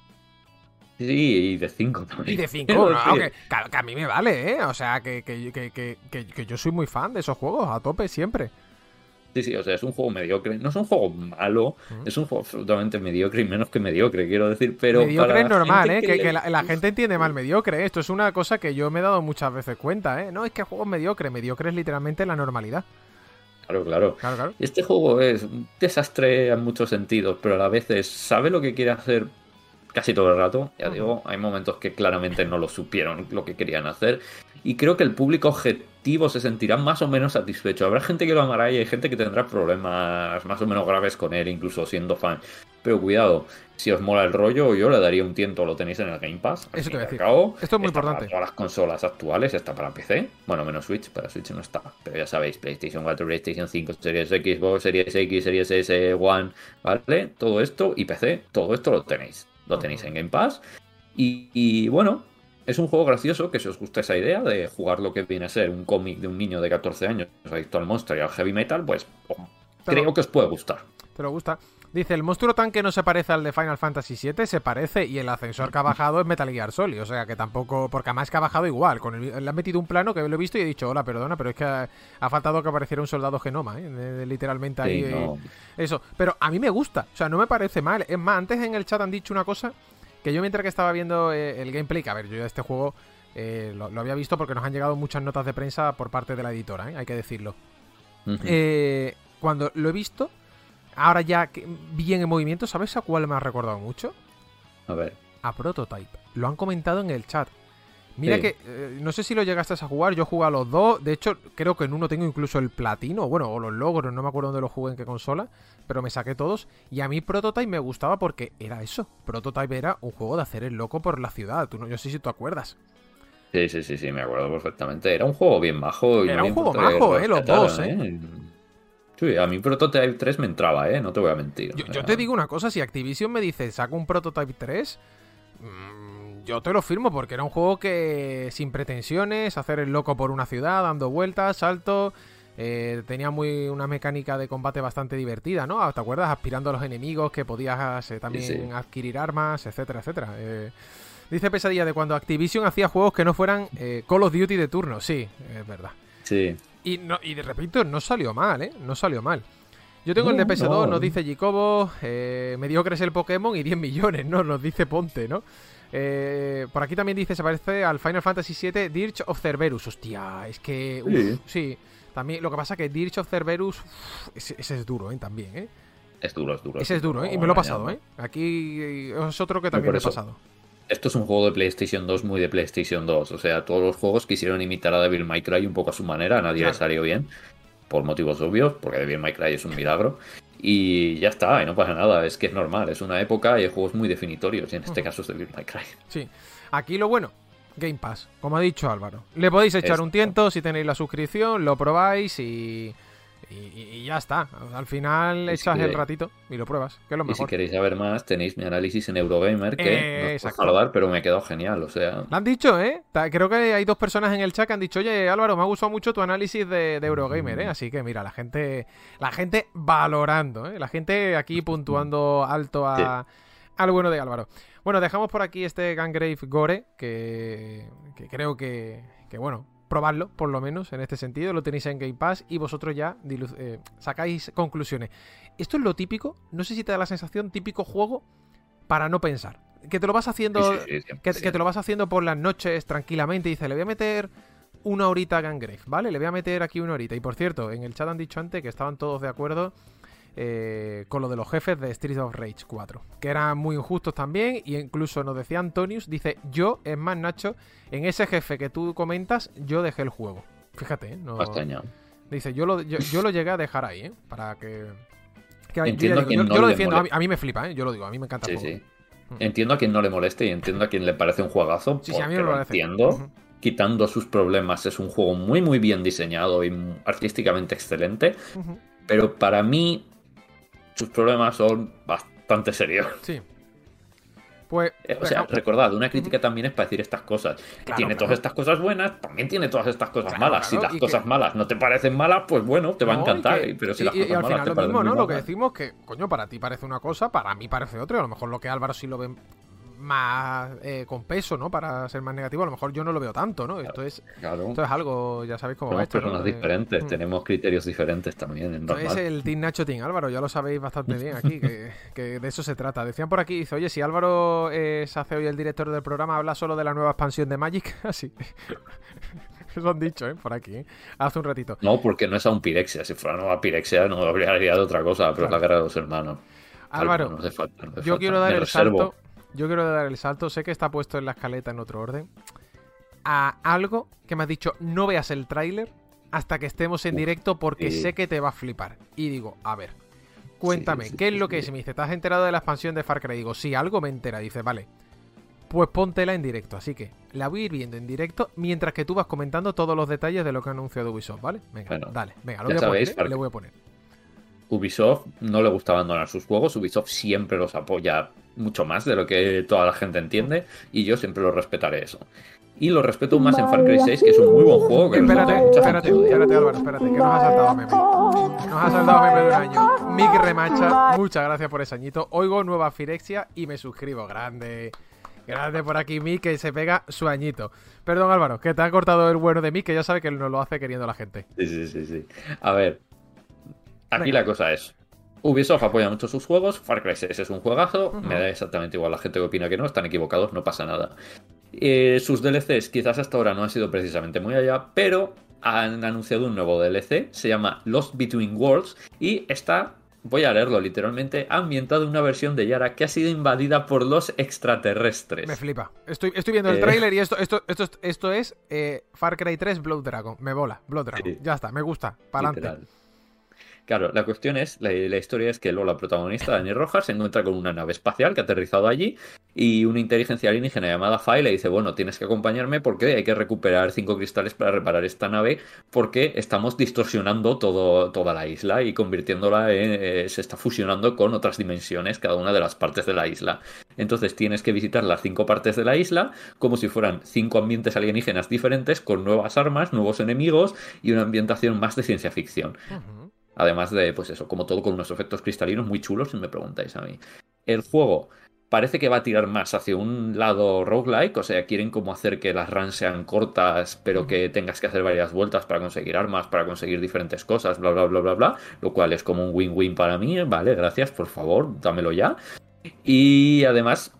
Sí, y de cinco también. Y de cinco, Quiero no, decir, que, que- que a mí me vale, ¿eh? O sea, que, que, que, que, que- que yo soy muy fan de esos juegos, a tope siempre. Sí, sí, o sea, es un juego mediocre. No es un juego malo, Ujú. es un juego absolutamente mediocre y menos que mediocre, quiero decir, pero Mediocre para es la normal, gente ¿eh? Que, le que la, la gente entiende mal gusta- mediocre, ¿eh? Esto es una cosa que yo me he dado muchas veces cuenta, ¿eh? No, es que el juego es mediocre. Mediocre es literalmente la normalidad. Claro, claro. Claro, claro. Este juego es un desastre en muchos sentidos, pero a la vez es- sabe lo que quiere hacer casi todo el rato. Ya Ujú. digo, hay momentos que claramente no lo supieron lo que querían hacer. Y creo que el público objetivo se sentirá más o menos satisfecho. Habrá gente que lo amará y hay gente que tendrá problemas más o menos graves con él, incluso siendo fan. Pero cuidado, si os mola el rollo, yo le daría un tiento, lo tenéis en el Game Pass. Al Eso te fin iba a y al decir. cabo, Esto es muy está importante. Para todas las consolas actuales, está para P C. Bueno, menos Switch, para Switch no está. Pero ya sabéis, PlayStation cuatro, PlayStation cinco, Series Xbox, Series X, Series S, One, ¿vale? Todo esto y P C, todo esto lo tenéis. Lo tenéis en Game Pass. Y, y, bueno, es un juego gracioso que si os gusta esa idea de jugar lo que viene a ser un cómic de un niño de catorce años adicto al monster y al heavy metal, pues oh, Pero- creo que os puede gustar. ¿Te lo gusta? Dice, el monstruo tanque no se parece al de Final Fantasy siete, se parece, y el ascensor que ha bajado es Metal Gear Solid, o sea que tampoco, porque además que ha bajado igual, con el- le han metido un plano que lo he visto y he dicho, hola, perdona, pero es que ha, ha faltado que apareciera un soldado genoma, ¿eh? De- de- literalmente ahí, Sí, no. eh, eso, pero a mí me gusta, o sea, no me parece mal, es más, antes en el chat han dicho una cosa, que yo mientras que estaba viendo eh, el gameplay, que a ver, yo ya este juego eh, lo, lo había visto porque nos han llegado muchas notas de prensa por parte de la editora, ¿eh? Hay que decirlo. Ujú. Eh, cuando lo he visto, ahora ya que- bien en movimiento, ¿sabes a cuál me ha recordado mucho? A ver. A Prototype. Lo han comentado en el chat. Mira Sí. que, eh, no sé si lo llegaste a jugar, yo jugué a los dos, de hecho creo que en uno tengo incluso el platino, bueno, o los logros, no me acuerdo dónde los jugué, en qué consola, pero me saqué todos, y a mí Prototype me gustaba porque era eso, Prototype era un juego de hacer el loco por la ciudad, tú no, yo sé si tú acuerdas. Sí, sí, sí, sí, me acuerdo perfectamente. Era un juego bien majo. Y Era no un le juego importa que majo, lo eh, los respetaran, dos, eh. Sí, a mí Prototype tres me entraba, ¿eh? No te voy a mentir. Yo, yo te digo una cosa, si Activision me dice, saca un Prototype tres, mmm, yo te lo firmo porque era un juego que sin pretensiones, hacer el loco por una ciudad, dando vueltas, saltos, eh, tenía muy una mecánica de combate bastante divertida, ¿no? ¿Te acuerdas? Aspirando a los enemigos, que podías eh, también sí, sí. adquirir armas, etcétera, etcétera. Eh, dice Pesadilla de cuando Activision hacía juegos que no fueran eh, Call of Duty de turno, sí, es verdad. Sí. Y, no, y de repito, no salió mal, ¿eh? No salió mal. Yo tengo no, el de P S dos, no. Nos dice Jacobo, eh, mediocre es el Pokémon y diez millones, ¿no? Nos dice Ponte, ¿no? Eh, por aquí también dice, se parece al Final Fantasy siete Dirge of Cerberus. Hostia, es que... Uf, sí. sí, también, lo que pasa es que Dirge of Cerberus, uf, ese, ese es duro, ¿eh? También, ¿eh? Es duro, es duro. Ese es duro, ¿eh? Y me lo he pasado, ¿eh? Aquí es otro que también me he pasado. Esto es un juego de PlayStation dos muy de PlayStation dos. O sea, todos los juegos quisieron imitar a Devil May Cry un poco a su manera. A nadie claro. le salió bien. Por motivos obvios, porque Devil May Cry es un milagro. Y ya está, y no pasa nada. Es que es normal. Es una época y hay juegos muy definitorios. Y en este uh-huh. caso es Devil May Cry. Sí. Aquí lo bueno, Game Pass. Como ha dicho Álvaro. Le podéis echar Esto. un tiento si tenéis la suscripción. Lo probáis y... Y, y ya está, al final y echas si el ratito y lo pruebas, que es lo mejor. Y si queréis saber más, tenéis mi análisis en Eurogamer, que eh, no os puedo hablar, pero me quedó genial, o sea... Lo han dicho, ¿eh? Creo que hay dos personas en el chat que han dicho, oye, Álvaro, me ha gustado mucho tu análisis de, de Eurogamer, ¿eh? Así que mira, la gente la gente valorando, ¿eh? La gente aquí puntuando alto a, sí. al bueno de Álvaro. Bueno, dejamos por aquí este Gungrave Gore, que, que creo que, que, bueno... probarlo, por lo menos, en este sentido. Lo tenéis en Game Pass y vosotros ya dilu- eh, sacáis conclusiones. Esto es lo típico, no sé si te da la sensación, típico juego para no pensar. Que te lo vas haciendo sí, sí, sí, que, sí. que te lo vas haciendo por las noches tranquilamente y dices, le voy a meter una horita a Gungrave, ¿vale? Le voy a meter aquí una horita. Y por cierto, en el chat han dicho antes que estaban todos de acuerdo eh, con lo de los jefes de Streets of Rage cuatro, que eran muy injustos también, y incluso nos decía Antonius, dice, yo, es más, Nacho, en ese jefe que tú comentas, yo dejé el juego. Fíjate, ¿eh? No... Dice, yo lo, yo, yo lo llegué a dejar ahí, ¿eh? Para que... que entiendo digo, yo, no yo lo defiendo, a mí, a mí me flipa, ¿eh? Yo lo digo, a mí me encanta sí, el juego. Sí. Entiendo a quien no le moleste y entiendo a quien le parece un juegazo, sí, porque sí, a mí me lo parece. entiendo. Uh-huh. Quitando sus problemas, es un juego muy, muy bien diseñado y artísticamente excelente, uh-huh. pero para mí... sus problemas son bastante serios. Sí. Pues, o sea, recordad, una crítica uh-huh. también es para decir estas cosas. Claro, tiene claro. todas estas cosas buenas, también tiene todas estas cosas claro, malas. Claro, si las cosas que... malas no te parecen malas, pues bueno, te no, va a encantar. Que... Pero si y, las cosas y al malas final te lo parecen mismo, ¿no? malas. Lo que decimos que, coño, para ti parece una cosa, para mí parece otra. Y a lo mejor lo que Álvaro sí lo ve más eh, con peso, ¿no? Para ser más negativo, a lo mejor yo no lo veo tanto, ¿no? Claro, esto es claro. esto es algo, ya sabéis cómo Somos va esto, personas ¿no? diferentes, eh, tenemos criterios diferentes también. Esto es el Team Nacho, Team Álvaro, ya lo sabéis bastante bien aquí, que, que de eso se trata. Decían por aquí, dice, oye, si Álvaro eh, se hace hoy el director del programa, habla solo de la nueva expansión de Magic, así. Eso han dicho, ¿eh? Por aquí, ¿eh? Hace un ratito. No, porque no es aún Pirexia, si fuera nueva Pirexia no habría de otra cosa, pero claro. Es la guerra de los hermanos. Álvaro, no hace falta, no hace yo falta. quiero dar Me el reservo. salto... Yo quiero dar el salto, sé que está puesto en la escaleta en otro orden, a algo que me has dicho, no veas el tráiler hasta que estemos en Uf, directo porque sí. sé que te va a flipar. Y digo, a ver, cuéntame, sí, sí, ¿qué sí, es lo sí, que sí. es? Me dice, ¿te has enterado de la expansión de Far Cry? Digo, sí, algo me entera. Dice, vale, pues póntela en directo. Así que la voy a ir viendo en directo mientras que tú vas comentando todos los detalles de lo que ha anunciado Ubisoft, ¿vale? Venga, bueno, dale, venga, lo voy a sabéis, poner, ¿eh? Le voy a poner. Ubisoft no le gusta abandonar sus juegos, Ubisoft siempre los apoya mucho más de lo que toda la gente entiende y yo siempre lo respetaré eso. Y lo respeto más en Far Cry seis, que es un muy buen juego. Que espérate, no espérate, espérate, espérate, Álvaro, espérate, que nos ha saltado meme. Nos ha saltado meme de un año. Mick Remacha, muchas gracias por ese añito. Oigo nueva Firexia y me suscribo. Grande. Grande por aquí, Mick, que se pega su añito. Perdón, Álvaro, que te ha cortado el bueno de Mick, que ya sabe que nos lo hace queriendo la gente. Sí, sí, sí, sí. A ver, aquí Venga. La cosa es... Ubisoft apoya mucho sus juegos, Far Cry seis es un juegazo, uh-huh. me da exactamente igual la gente que opina que no, están equivocados, no pasa nada. Eh, sus D L Cs quizás hasta ahora no han sido precisamente muy allá, pero han anunciado un nuevo D L C, se llama Lost Between Worlds, y está, voy a leerlo literalmente, ambientado en una versión de Yara que ha sido invadida por los extraterrestres. Me flipa, estoy, estoy viendo el eh... tráiler y esto, esto, esto, esto es eh, Far Cry tres Blood Dragon, me bola, Blood Dragon, sí. Ya está, me gusta, para adelante. Claro, la cuestión es, la, la historia es que Lola, protagonista, Dani Rojas, se encuentra con una nave espacial que ha aterrizado allí y una inteligencia alienígena llamada Fai le dice, bueno, tienes que acompañarme porque hay que recuperar cinco cristales para reparar esta nave porque estamos distorsionando todo, toda la isla y convirtiéndola en... Eh, se está fusionando con otras dimensiones, cada una de las partes de la isla. Entonces tienes que visitar las cinco partes de la isla como si fueran cinco ambientes alienígenas diferentes con nuevas armas, nuevos enemigos y una ambientación más de ciencia ficción. Uh-huh. Además de, pues eso, como todo con unos efectos cristalinos muy chulos, si me preguntáis a mí. El juego parece que va a tirar más hacia un lado roguelike, o sea, quieren como hacer que las runs sean cortas, pero que tengas que hacer varias vueltas para conseguir armas, para conseguir diferentes cosas, bla, bla, bla, bla, bla, lo cual es como un win-win para mí, vale, gracias, por favor, dámelo ya. Y además...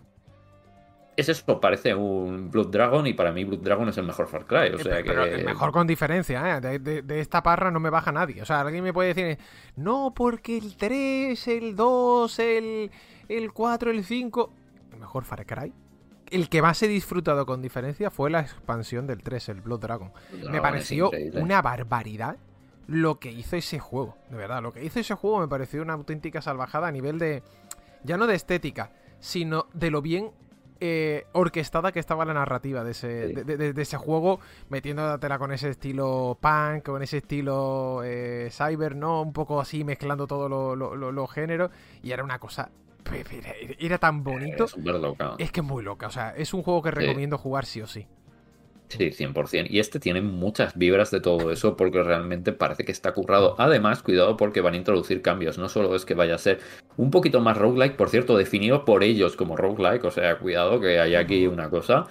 Es eso, parece un Blood Dragon y para mí Blood Dragon es el mejor Far Cry, o sea pero, que... pero mejor con diferencia, ¿eh? De, de, de esta parra no me baja nadie. O sea, alguien me puede decir, no, porque el tres, el dos, el, el cuatro, el cinco... El mejor Far Cry. El que más he disfrutado con diferencia fue la expansión del tres, el Blood Dragon. Blood me pareció una barbaridad lo que hizo ese juego, de verdad. Lo que hizo ese juego me pareció una auténtica salvajada a nivel de... Ya no de estética, sino de lo bien... Eh, orquestada que estaba la narrativa de ese, sí. de, de, de ese juego, metiéndotela con ese estilo punk, con ese estilo eh, cyber, ¿no? Un poco así, mezclando todos los lo, lo, lo géneros, y era una cosa... Era, era tan bonito. Es súper loca. Es que es muy loca, o sea, es un juego que recomiendo sí. jugar sí o sí. Sí, cien por ciento. Y este tiene muchas vibras de todo eso porque realmente parece que está currado. Además, cuidado porque van a introducir cambios. No solo es que vaya a ser un poquito más roguelike, por cierto, definido por ellos como roguelike. O sea, cuidado que hay aquí una cosa.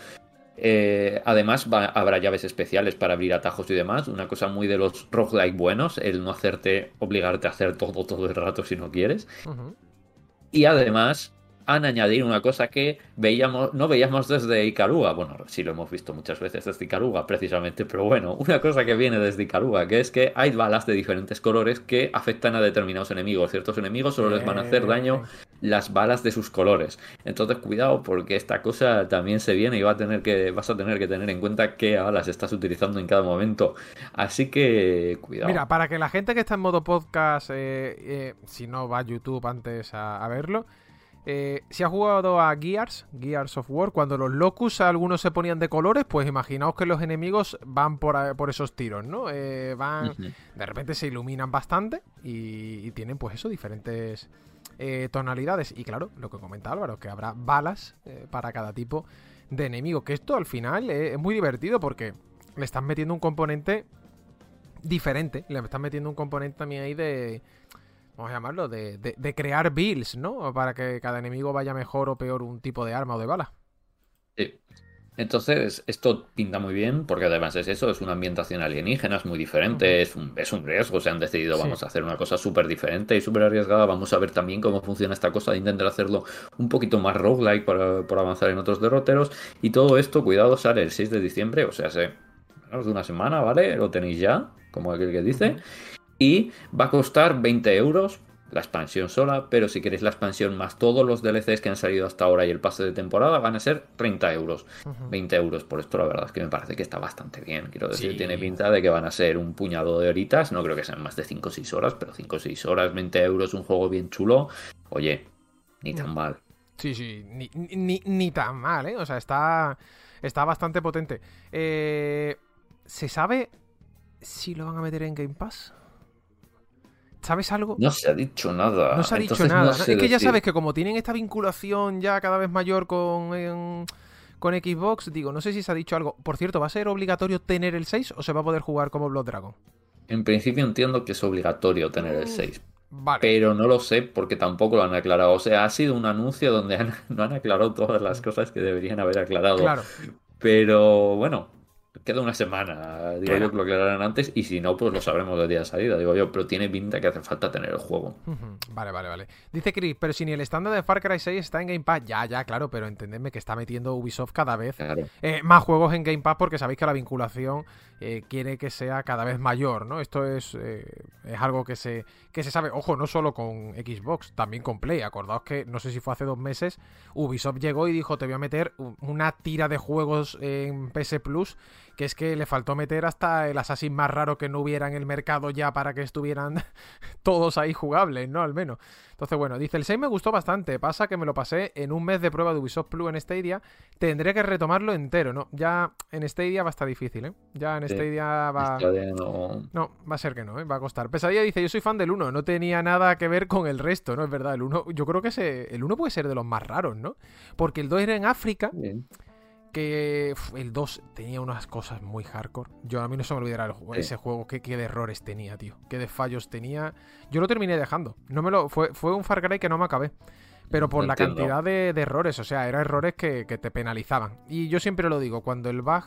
Eh, además, va, habrá llaves especiales para abrir atajos y demás. Una cosa muy de los roguelike buenos, el no hacerte, obligarte a hacer todo todo el rato si no quieres. Uh-huh. Y además... han añadido una cosa que veíamos, no veíamos desde Ikaruga. Bueno, sí lo hemos visto muchas veces desde Ikaruga, precisamente, pero bueno, una cosa que viene desde Ikaruga, que es que hay balas de diferentes colores que afectan a determinados enemigos. Ciertos enemigos solo les van a hacer daño las balas de sus colores. Entonces, cuidado, porque esta cosa también se viene y va a tener que, vas a tener que tener en cuenta qué balas estás utilizando en cada momento. Así que, cuidado. Mira, para que la gente que está en modo podcast, eh, eh, si no va a YouTube antes a, a verlo, Eh, si has jugado a Gears, Gears of War, cuando los Locus algunos se ponían de colores, pues imaginaos que los enemigos van por, por esos tiros, ¿no? Eh, van, uh-huh. De repente se iluminan bastante y, y tienen pues eso, diferentes eh, tonalidades. Y claro, lo que comenta Álvaro, que habrá balas eh, para cada tipo de enemigo. Que esto al final eh, es muy divertido porque le están metiendo un componente diferente, le están metiendo un componente también ahí de... Vamos a llamarlo, de, de, de crear builds, ¿no? Para que cada enemigo vaya mejor o peor un tipo de arma o de bala. Sí. Entonces, esto pinta muy bien, porque además es eso, es una ambientación alienígena, es muy diferente, uh-huh. es, un, es un riesgo, se han decidido, sí. vamos a hacer una cosa súper diferente y súper arriesgada, vamos a ver también cómo funciona esta cosa, de intentar hacerlo un poquito más roguelike por, por avanzar en otros derroteros, y todo esto, cuidado, sale el seis de diciembre, o sea, hace menos de una semana, ¿vale? Lo tenéis ya, como aquel que dice. Uh-huh. Y va a costar veinte euros la expansión sola, pero si queréis la expansión más todos los D L Cs que han salido hasta ahora y el pase de temporada van a ser treinta euros. Uh-huh. veinte euros por esto, la verdad es que me parece que está bastante bien. Quiero decir, sí. Tiene pinta de que van a ser un puñado de horitas. No creo que sean más de cinco o seis horas, pero cinco o seis horas, veinte euros, un juego bien chulo. Oye, ni tan mal. Sí, sí, ni, ni, ni tan mal, ¿eh? O sea, está, está bastante potente. Eh, ¿Se sabe si lo van a meter en Game Pass? ¿Sabes algo? No se ha dicho nada. No se ha Entonces, dicho nada. no ¿no? sé Es que ya decir. sabes que como tienen esta vinculación ya cada vez mayor con, en, con Xbox, digo, no sé si se ha dicho algo. Por cierto, ¿va a ser obligatorio tener el seis o se va a poder jugar como Blood Dragon? En principio entiendo que es obligatorio tener el seis. Vale. Pero no lo sé porque tampoco lo han aclarado. O sea, ha sido un anuncio donde han, no han aclarado todas las cosas que deberían haber aclarado. Claro. Pero bueno... Queda una semana, digo claro. yo que lo aclararán antes y si no, pues lo sabremos del día de salida, digo yo, pero tiene pinta que hace falta tener el juego. Uh-huh. Vale, vale, vale. Dice Chris, pero si ni el estándar de Far Cry seis está en Game Pass, ya, ya, claro, pero entendedme que está metiendo Ubisoft cada vez claro. eh, más juegos en Game Pass porque sabéis que la vinculación eh, quiere que sea cada vez mayor, ¿no? Esto es, eh, es algo que se, que se sabe, ojo, no solo con Xbox, también con Play. Acordaos que, no sé si fue hace dos meses, Ubisoft llegó y dijo, te voy a meter una tira de juegos en P S Plus que es que le faltó meter hasta el Assassin más raro que no hubiera en el mercado ya para que estuvieran todos ahí jugables, ¿no? Al menos. Entonces, bueno, dice, el seis me gustó bastante, pasa que me lo pasé en un mes de prueba de Ubisoft Plus en Stadia, tendré que retomarlo entero, ¿no? Ya en Stadia va a estar difícil, ¿eh? Ya en sí. Stadia va... No... no, va a ser que no, ¿eh? Va a costar. Pesadilla dice, yo soy fan del uno, no tenía nada que ver con el resto, ¿no? Es verdad, el uno, yo creo que ese, el uno puede ser de los más raros, ¿no? Porque el dos era en África... Bien. Que uf, el dos tenía unas cosas muy hardcore. Yo a mí no se me olvidará el juego, sí. ese juego, qué, qué de errores tenía, tío. Qué de fallos tenía. Yo lo terminé dejando. No me lo fue, fue un Far Cry que no me acabé. Pero por no la entiendo. cantidad de, de errores. O sea, eran errores que, que te penalizaban. Y yo siempre lo digo, cuando el bug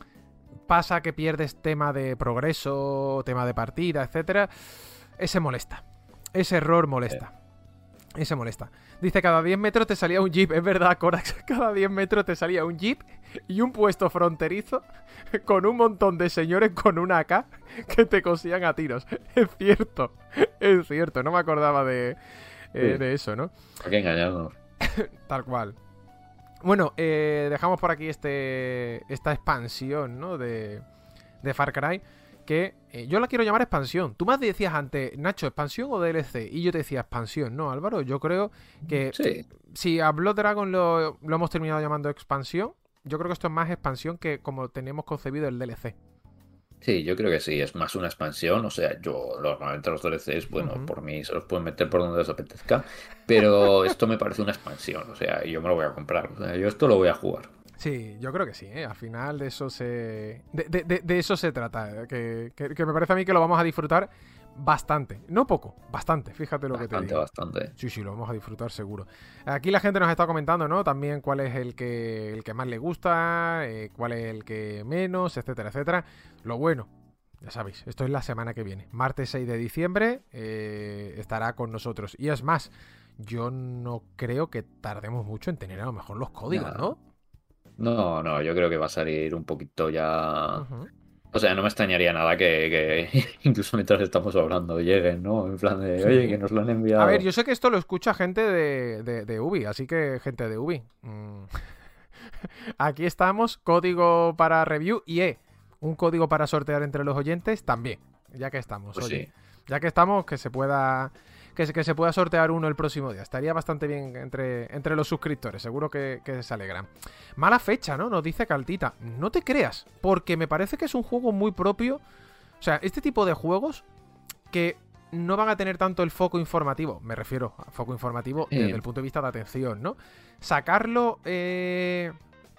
pasa que pierdes tema de progreso, tema de partida, etcétera, ese molesta. Ese error molesta. Sí. Ese molesta. Dice, cada diez metros te salía un jeep. Es verdad, Corax. Cada diez metros te salía un jeep y un puesto fronterizo con un montón de señores con una A K que te cosían a tiros. Es cierto. Es cierto. No me acordaba de, eh, sí. de eso, ¿no? Hay que engañarnos. Tal cual. Bueno, eh, dejamos por aquí este esta expansión, ¿no? De, de Far Cry. Que eh, yo la quiero llamar expansión. Tú me decías antes, Nacho, ¿expansión o D L C? Y yo te decía expansión, ¿no, Álvaro? Yo creo que sí. si a Blood Dragon lo, lo hemos terminado llamando expansión, yo creo que esto es más expansión que como tenemos concebido el D L C. Sí, yo creo que sí, es más una expansión. O sea, yo normalmente los D L Cs, bueno, uh-huh. por mí se los pueden meter por donde les apetezca, pero esto me parece una expansión. O sea, yo me lo voy a comprar. O sea, yo esto lo voy a jugar. Sí, yo creo que sí, ¿eh? Al final de eso se... De, de, de, de eso se trata, ¿eh? que, que, que me parece a mí que lo vamos a disfrutar bastante. No poco, bastante, fíjate lo bastante, que te digo. Bastante, bastante. Sí, sí, lo vamos a disfrutar seguro. Aquí la gente nos está comentando, ¿no? También cuál es el que, el que más le gusta, eh, cuál es el que menos, etcétera, etcétera. Lo bueno, ya sabéis, esto es la semana que viene. Martes seis de diciembre eh, estará con nosotros. Y es más, yo no creo que tardemos mucho en tener a lo mejor los códigos, ya. ¿no? No, no, yo creo que va a salir un poquito ya... Uh-huh. O sea, no me extrañaría nada que, que incluso mientras estamos hablando lleguen, ¿no? En plan de, oye, que nos lo han enviado. A ver, yo sé que esto lo escucha gente de, de, de Ubi, así que gente de Ubi. Mm. Aquí estamos, código para review y eh, un código para sortear entre los oyentes también, ya que estamos. Pues oye, sí. Ya que estamos, que se pueda... Que se, que se pueda sortear uno el próximo día. Estaría bastante bien entre, entre los suscriptores. Seguro que, que se alegran. Mala fecha, ¿no? Nos dice Caltita. No te creas, porque me parece que es un juego muy propio. O sea, este tipo de juegos que no van a tener tanto el foco informativo. Me refiero a foco informativo desde el punto de vista de atención, ¿no? Sacarlo eh,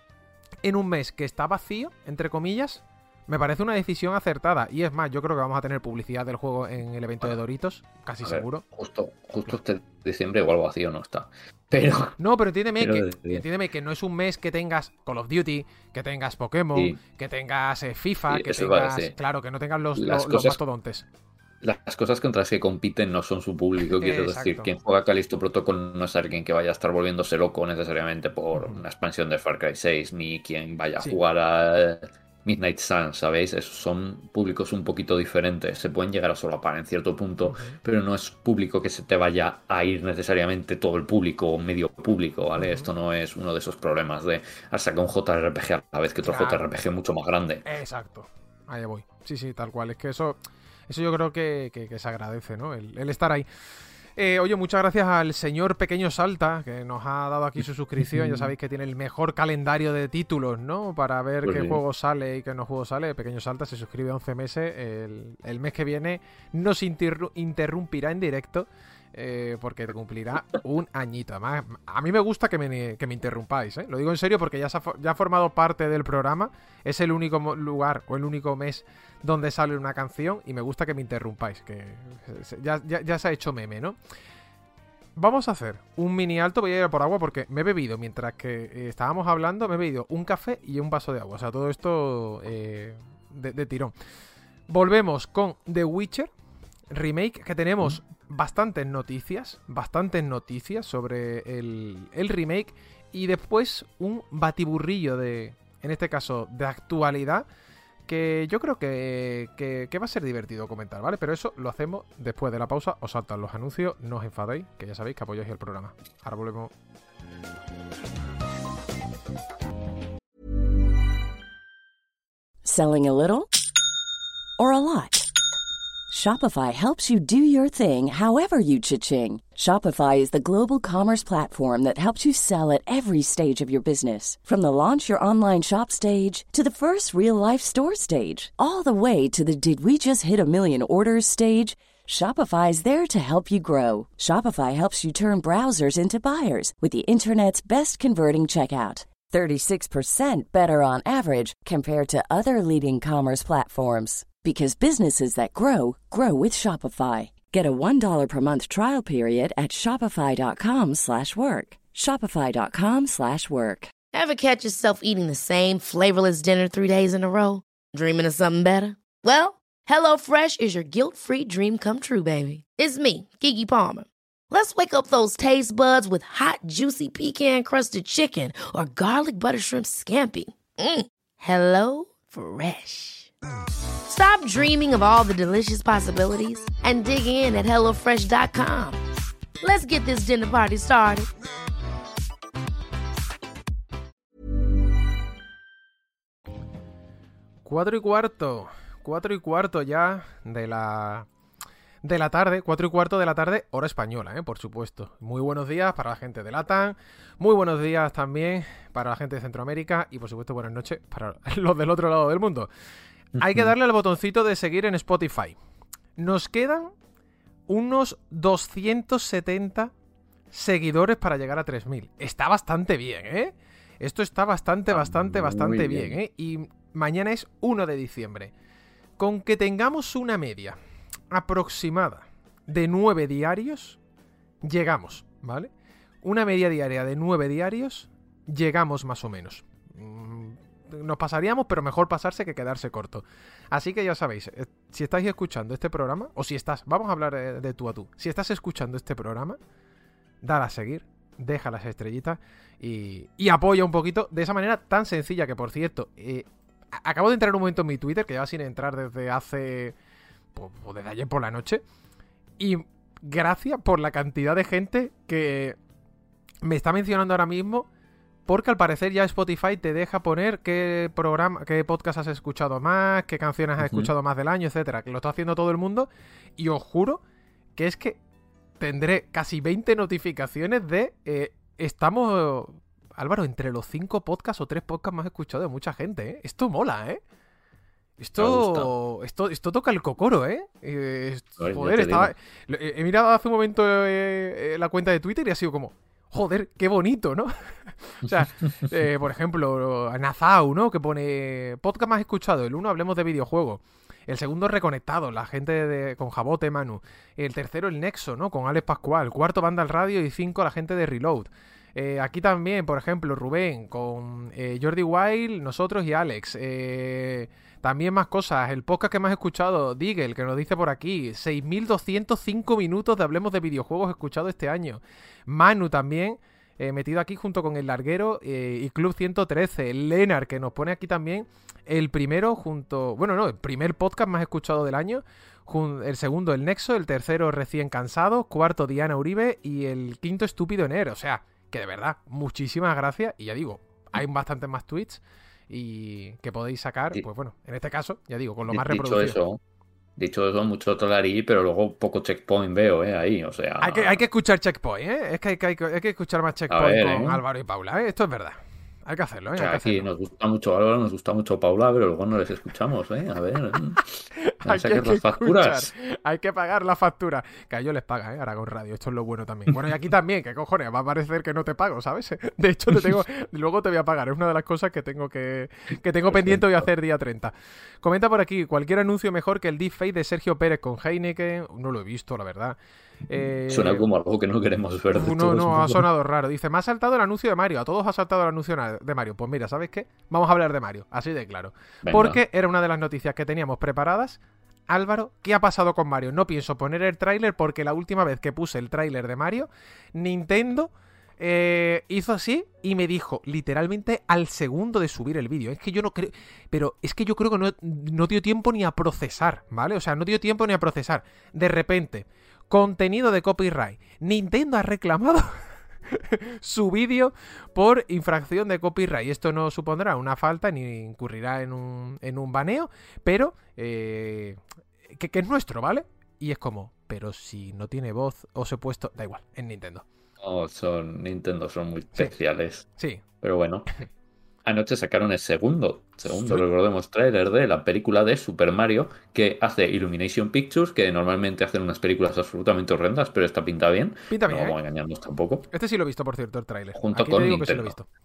en un mes que está vacío, entre comillas, me parece una decisión acertada. Y es más, yo creo que vamos a tener publicidad del juego en el evento bueno, de Doritos, casi ver, seguro. Justo, justo este diciembre igual vacío no está. Pero. No, pero entiéndeme, pero que, entiéndeme que no es un mes que tengas Call of Duty, que tengas Pokémon, sí. que tengas eh, FIFA, sí, que tengas. Vale, sí. Claro, que no tengas los, los, cosas, los mastodontes. Las cosas contra las que compiten no son su público, quiero Exacto. decir. Quien juega Callisto Protocol no es alguien que vaya a estar volviéndose loco necesariamente por uh-huh. una expansión de Far Cry seis, ni quien vaya sí. a jugar a Midnight Suns, ¿sabéis? Esos son públicos un poquito diferentes, se pueden llegar a solapar en cierto punto, uh-huh. pero no es público que se te vaya a ir necesariamente todo el público o medio público, ¿vale? Uh-huh. Esto no es uno de esos problemas de sacar un J R P G a la vez que otro claro. J R P G mucho más grande. Exacto, ahí voy. Sí, sí, tal cual. Es que eso, eso yo creo que, que, que se agradece, ¿no? El, el estar ahí. Eh, oye, muchas gracias al señor Pequeño Salta, que nos ha dado aquí su suscripción. Ya sabéis que tiene el mejor calendario de títulos, ¿no? Para ver pues qué bien. juego sale y qué no juego sale. Pequeño Salta se suscribe once meses. El, el mes que viene nos interru- interrumpirá en directo, eh, porque cumplirá un añito. Además, a mí me gusta que me, que me interrumpáis, ¿eh? Lo digo en serio porque ya, se ha, ya ha formado parte del programa. Es el único lugar o el único mes donde sale una canción y me gusta que me interrumpáis, que ya, ya, ya se ha hecho meme, ¿no? Vamos a hacer un mini alto, voy a ir por agua porque me he bebido, mientras que estábamos hablando, me he bebido un café y un vaso de agua, o sea, todo esto eh, de, de tirón. Volvemos con The Witcher Remake, que tenemos bastantes noticias, bastantes noticias sobre el, el remake, y después un batiburrillo de, en este caso, de actualidad, que yo creo que, que, que va a ser divertido comentar, ¿vale? Pero eso lo hacemos después de la pausa. Os saltan los anuncios, no os enfadéis, que ya sabéis que apoyáis el programa. Ahora volvemos. Selling a little or a lot? Shopify helps you do your thing however you cha-ching. Shopify is the global commerce platform that helps you sell at every stage of your business. From the launch your online shop stage to the first real-life store stage, all the way to the did we just hit a million orders stage. Shopify is there to help you grow. Shopify helps you turn browsers into buyers with the internet's best converting checkout. thirty-six percent better on average compared to other leading commerce platforms. Because businesses that grow, grow with Shopify. Get a one dollar per month trial period at shopify.com slash work. Shopify.com slash work. Ever catch yourself eating the same flavorless dinner three days in a row? Dreaming of something better? Well, HelloFresh is your guilt-free dream come true, baby. It's me, Keke Palmer. Let's wake up those taste buds with hot, juicy pecan-crusted chicken or garlic butter shrimp scampi. Mm. Hello Fresh. Stop dreaming of all the delicious possibilities and dig in at hello fresh dot com. Let's get this dinner party started. Cuatro y cuarto. Cuatro y cuarto ya de la... de la tarde, cuatro y cuarto de la tarde, hora española, ¿eh? Por supuesto. Muy buenos días para la gente de LATAM, muy buenos días también para la gente de Centroamérica y por supuesto buenas noches para los del otro lado del mundo. Hay que darle al botoncito de seguir en Spotify. Nos quedan unos doscientos setenta seguidores para llegar a tres mil. Está bastante bien, ¿eh? Esto está bastante, bastante, bastante bien, bien, ¿eh? Y mañana es uno de diciembre. Con que tengamos una media aproximada de nueve diarios, llegamos, ¿vale? Una media diaria de nueve diarios, llegamos más o menos. Nos pasaríamos, pero mejor pasarse que quedarse corto. Así que ya sabéis, eh, si estáis escuchando este programa, o si estás, vamos a hablar de, de tú a tú, si estás escuchando este programa, dale a seguir, deja las estrellitas y, y apoya un poquito de esa manera tan sencilla que, por cierto, eh, acabo de entrar un momento en mi Twitter, que lleva sin entrar desde hace... o desde ayer por la noche, y gracias por la cantidad de gente que me está mencionando ahora mismo, porque al parecer ya Spotify te deja poner qué programa, qué podcast has escuchado más, qué canciones has uh-huh. escuchado más del año, etcétera, que lo está haciendo todo el mundo, y os juro que es que tendré casi veinte notificaciones de eh, estamos, Álvaro, entre los cinco podcasts o tres podcasts más escuchados de mucha gente, ¿eh? Esto mola, ¿eh? Esto, esto esto toca el cocoro, ¿eh? eh joder, estaba, he mirado hace un momento eh, eh, la cuenta de Twitter y ha sido como, joder, qué bonito, ¿no? O sea, eh, por ejemplo, Nazau, ¿no? Que pone podcast más escuchado. El uno, hablemos de videojuegos. El segundo, Reconectado, la gente de, con Jabote, Manu. El tercero, El Nexo, ¿no? Con Alex Pascual. Cuarto, Banda al Radio. Y cinco, la gente de Reload. Eh, aquí también, por ejemplo, Rubén, con eh, Jordi Wild, nosotros y Alex. Eh... También más cosas, el podcast que más he escuchado, Digel, que nos dice por aquí, seis mil doscientos cinco minutos de Hablemos de Videojuegos escuchados este año. Manu también, eh, metido aquí junto con El Larguero eh, y Club ciento trece. Lenar, que nos pone aquí también el primero junto... Bueno, no, el primer podcast más escuchado del año. Jun... El segundo, El Nexo. El tercero, Recién Cansado. Cuarto, Diana Uribe. Y el quinto, Estúpido Ener. O sea, que de verdad, muchísimas gracias. Y ya digo, hay bastantes más tweets y que podéis sacar, pues bueno, en este caso, ya digo, con lo más reproducido. Dicho eso, dicho eso, mucho tolarí, pero luego poco checkpoint veo, ¿eh? Ahí, o sea... Hay que, hay que escuchar checkpoint, ¿eh? Es que hay que, hay que, hay que escuchar más checkpoint ver, con ¿eh? Álvaro y Paula, ¿eh? Esto es verdad. Hay que hacerlo, ¿eh? O sea, hay que aquí hacerlo. Nos gusta mucho Álvaro, nos gusta mucho Paula, pero luego no les escuchamos, ¿eh? A ver... hay que, las facturas. Hay que pagar la factura. Que a ellos les paga, ¿eh? Aragón Radio. Esto es lo bueno también. Bueno, y aquí también, ¿qué cojones? Va a parecer que no te pago, ¿sabes? De hecho, te tengo... luego te voy a pagar. Es una de las cosas que tengo que, que tengo pendiente hoy a hacer día treinta. Comenta por aquí, cualquier anuncio mejor que el deepfake de Sergio Pérez con Heineken. No lo he visto, la verdad. Eh, Suena como algo que no queremos ver. De no, no, ha sonado raro. Dice, me ha saltado el anuncio de Mario. A todos ha saltado el anuncio de Mario. Pues mira, ¿sabes qué? Vamos a hablar de Mario, así de claro. Venga. Porque era una de las noticias que teníamos preparadas. Álvaro, ¿qué ha pasado con Mario? No pienso poner el tráiler porque la última vez que puse el tráiler de Mario, Nintendo eh, hizo así y me dijo, literalmente al segundo de subir el vídeo. Es que yo no creo... Pero es que yo creo que no, no dio tiempo ni a procesar, ¿vale? O sea, no dio tiempo ni a procesar. De repente... Contenido de copyright. Nintendo ha reclamado su vídeo por infracción de copyright. Esto no supondrá una falta ni incurrirá en un, en un baneo, pero eh, que, que es nuestro, ¿vale? Y es como, pero si no tiene voz os he puesto... Da igual, en Nintendo. Oh, son Nintendo, son muy especiales. Sí. sí. Pero bueno... Anoche sacaron el segundo, segundo, sí. recordemos, trailer de la película de Super Mario que hace Illumination Pictures, que normalmente hacen unas películas absolutamente horrendas, pero esta pinta bien. Pinta bien, no vamos ¿eh? a engañarnos tampoco. Este sí lo he visto, por cierto, el tráiler. Junto Aquí con te digo Nintendo. Que sí lo he visto.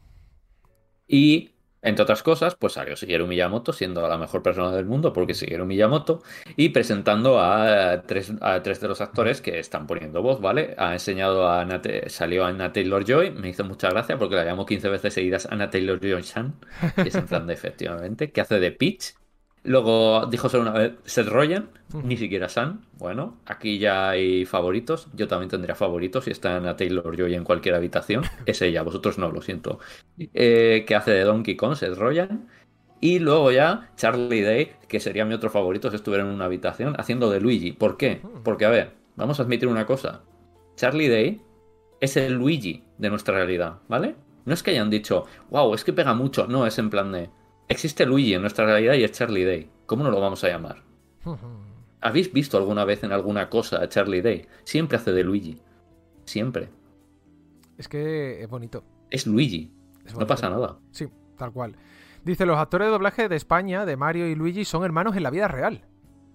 Y, entre otras cosas, pues salió Shigeru Miyamoto siendo la mejor persona del mundo, porque Shigeru Miyamoto, y presentando a tres, a tres de los actores que están poniendo voz, ¿vale? Ha enseñado a Anna, salió a Anna Taylor-Joy, me hizo mucha gracia porque la llamo quince veces seguidas Anna Taylor-Joy-Chan, que es en plan de efectivamente, que hace de Peach. Luego dijo solo una vez Seth Rogen, ni siquiera San. Bueno, aquí ya hay favoritos. Yo también tendría favoritos si está Anna Taylor-Joy en cualquier habitación. Es ella, vosotros no, lo siento. Eh, que hace de Donkey Kong, Seth Rogen. Y luego ya Charlie Day, que sería mi otro favorito si estuviera en una habitación, haciendo de Luigi. ¿Por qué? Porque, a ver, vamos a admitir una cosa. Charlie Day es el Luigi de nuestra realidad, ¿vale? No es que hayan dicho, wow, es que pega mucho. No, es en plan de... Existe Luigi en nuestra realidad y es Charlie Day. ¿Cómo no lo vamos a llamar? ¿Habéis visto alguna vez en alguna cosa a Charlie Day? Siempre hace de Luigi. Siempre. Es que es bonito. Es Luigi. Es no pasa nada. Sí, tal cual. Dice, los actores de doblaje de España, de Mario y Luigi, son hermanos en la vida real.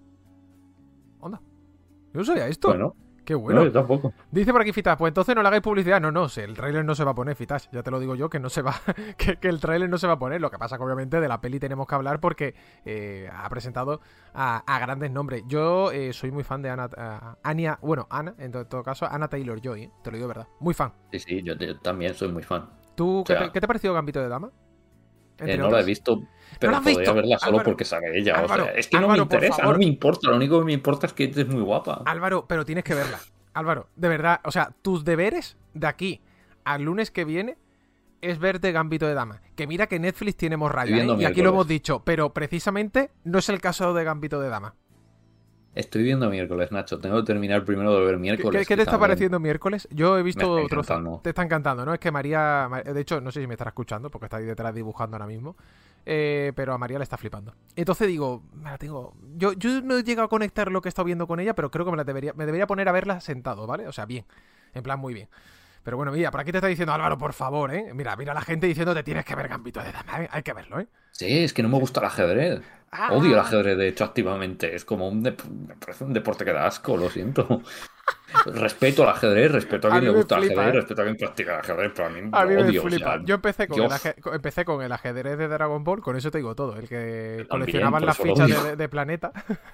Onda. Yo no sabía esto. Bueno. Qué bueno. No, yo tampoco. Dice por aquí Fitas, pues entonces no le hagáis publicidad. No, no, el tráiler no se va a poner, Fitas. Ya te lo digo yo, que no se va, que, que el tráiler no se va a poner. Lo que pasa que obviamente de la peli tenemos que hablar porque eh, ha presentado a, a grandes nombres. Yo eh, soy muy fan de Ana, uh, Anya, bueno, Ana, en todo, todo caso, Anna Taylor-Joy, ¿eh? Te lo digo de verdad. Muy fan. Sí, sí, yo, yo también soy muy fan. ¿Tú o sea, qué, te, qué te ha parecido Gambito de Dama? Eh, no la he visto, pero ¿No podría visto? verla solo Álvaro, porque sale ella. Álvaro, o sea, es que Álvaro, no me interesa, no me importa. Lo único que me importa es que es muy guapa. Álvaro, pero tienes que verla. Álvaro, de verdad, o sea, tus deberes de aquí al lunes que viene es verte Gambito de Dama. Que mira que Netflix tiene morralla, ¿eh? Y aquí lo hemos dicho, pero precisamente no es el caso de Gambito de Dama. Estoy viendo miércoles, Nacho. Tengo que terminar primero de ver miércoles. ¿Qué, qué te está pareciendo miércoles? Yo he visto otros. Encantando. Te está encantando, ¿no? Es que María... De hecho, no sé si me estará escuchando porque está ahí detrás dibujando ahora mismo. Eh, pero a María le está flipando. Entonces digo, me la tengo... Yo, yo no he llegado a conectar lo que he estado viendo con ella, pero creo que me la debería... Me debería poner a verla sentado, ¿vale? O sea, bien. En plan, muy bien. Pero bueno, mira, por aquí te está diciendo Álvaro, por favor, ¿eh? Mira, mira la gente diciendo te tienes que ver Gambito de Dama, ¿eh? Hay que verlo, ¿eh? Sí, es que no me gusta el ajedrez. Ah. Odio el ajedrez, de hecho, activamente. Es como un... Dep- me parece un deporte que da asco, lo siento. Respeto al ajedrez, respeto a quien a le gusta el ajedrez, ¿eh? Respeto a quien practica el ajedrez, pero a mí, a mí lo me odio. Flipa. O sea, yo empecé con, el aje- empecé con el ajedrez de Dragon Ball, con eso te digo todo. El que También, coleccionaban las fichas de, de Planeta.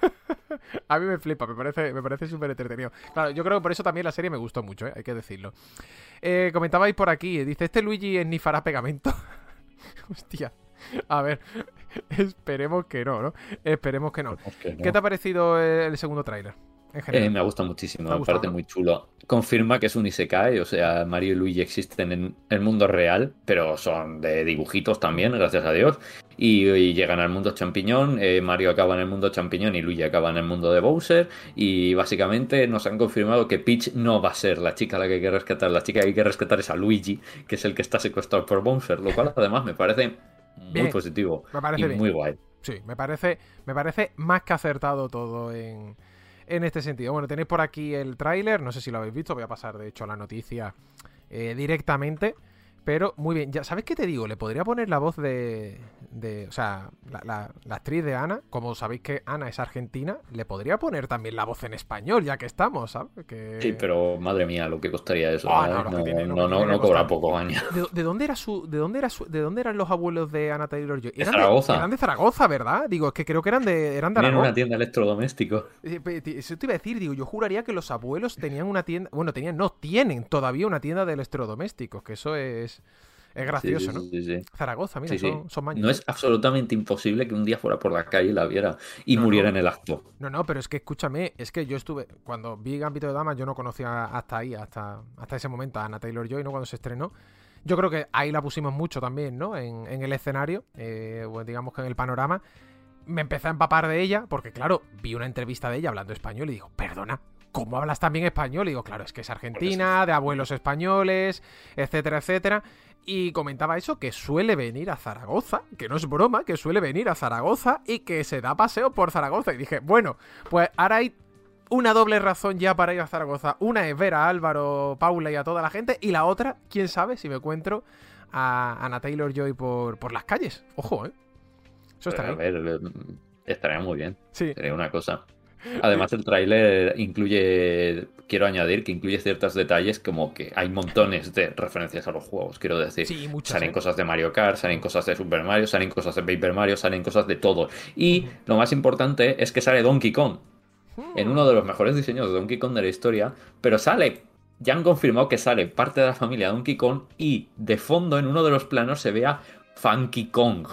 A mí me flipa, me parece me parece súper entretenido. Claro, yo creo que por eso también la serie me gustó mucho, ¿eh? Hay que decirlo. Eh, comentabais por aquí, dice, ¿este Luigi es ni fará pegamento? Hostia. A ver, esperemos que no, ¿no? Esperemos que no. que no. ¿Qué te ha parecido el segundo tráiler? Eh, me gusta muchísimo, me gustado, parece ¿no? muy chulo. Confirma que es un isekai, o sea, Mario y Luigi existen en el mundo real, pero son de dibujitos también, gracias a Dios. Y, y llegan al mundo champiñón, eh, Mario acaba en el mundo champiñón y Luigi acaba en el mundo de Bowser. Y básicamente nos han confirmado que Peach no va a ser la chica a la que hay que rescatar. La chica que hay que rescatar es a Luigi, que es el que está secuestrado por Bowser, lo cual además me parece muy bien, positivo me parece y bien. muy guay. Sí, me parece, me parece más que acertado todo en... En este sentido. Bueno, tenéis por aquí el tráiler, no sé si lo habéis visto, voy a pasar de hecho a la noticia eh, directamente, pero muy bien. Ya ¿sabes qué te digo? Le podría poner la voz de... de o sea, la, la, la actriz de Ana, como sabéis que Ana es argentina, le podría poner también la voz en español, ya que estamos, ¿sabes? Que... Sí, pero madre mía, lo que costaría eso. Oh, ¿eh? no, No, tiene, no, no, no cobra poco años. ¿De, de dónde era su, de dónde era su, de dónde eran los abuelos de Anna Taylor-Joy? De Zaragoza. De, eran de Zaragoza, ¿verdad? Digo, es que creo que eran de, eran de Tienen Aragón. una tienda de electrodomésticos. Eso te iba a decir, digo, yo juraría que los abuelos tenían una tienda, bueno, tenían, no, tienen todavía una tienda de electrodomésticos, que eso es, es gracioso, sí, sí, ¿no? Sí, sí. Zaragoza, mira, sí, sí. son, son maños. No es absolutamente imposible que un día fuera por la calle y la viera y no, muriera no. en el acto. No, no, pero es que escúchame, es que yo estuve, cuando vi Gambito de Dama, yo no conocía hasta ahí, hasta, hasta ese momento a Anna Taylor-Joy, ¿no? Cuando se estrenó. Yo creo que ahí la pusimos mucho también, ¿no? En, en el escenario, eh, bueno, digamos que en el panorama. Me empecé a empapar de ella, porque claro, vi una entrevista de ella hablando español y digo, perdona, ¿cómo hablas también español? Y digo, claro, es que es Argentina, de abuelos españoles, etcétera, etcétera. Y comentaba eso, que suele venir a Zaragoza, que no es broma, que suele venir a Zaragoza y que se da paseo por Zaragoza. Y dije, bueno, pues ahora hay una doble razón ya para ir a Zaragoza. Una es ver a Álvaro, Paula y a toda la gente. Y la otra, quién sabe si me encuentro a Anna Taylor-Joy por, por las calles. Ojo, ¿eh? Eso estaría. A ver, estaría muy bien. Sí. Sería una cosa. Además, el tráiler incluye, quiero añadir que incluye ciertos detalles como que hay montones de referencias a los juegos, quiero decir. Sí, muchas, salen ¿eh? cosas de Mario Kart, salen cosas de Super Mario, salen cosas de Paper Mario, salen cosas de todo. Y lo más importante es que sale Donkey Kong, en uno de los mejores diseños de Donkey Kong de la historia, pero sale, ya han confirmado que sale parte de la familia Donkey Kong y de fondo en uno de los planos se ve a Funky Kong.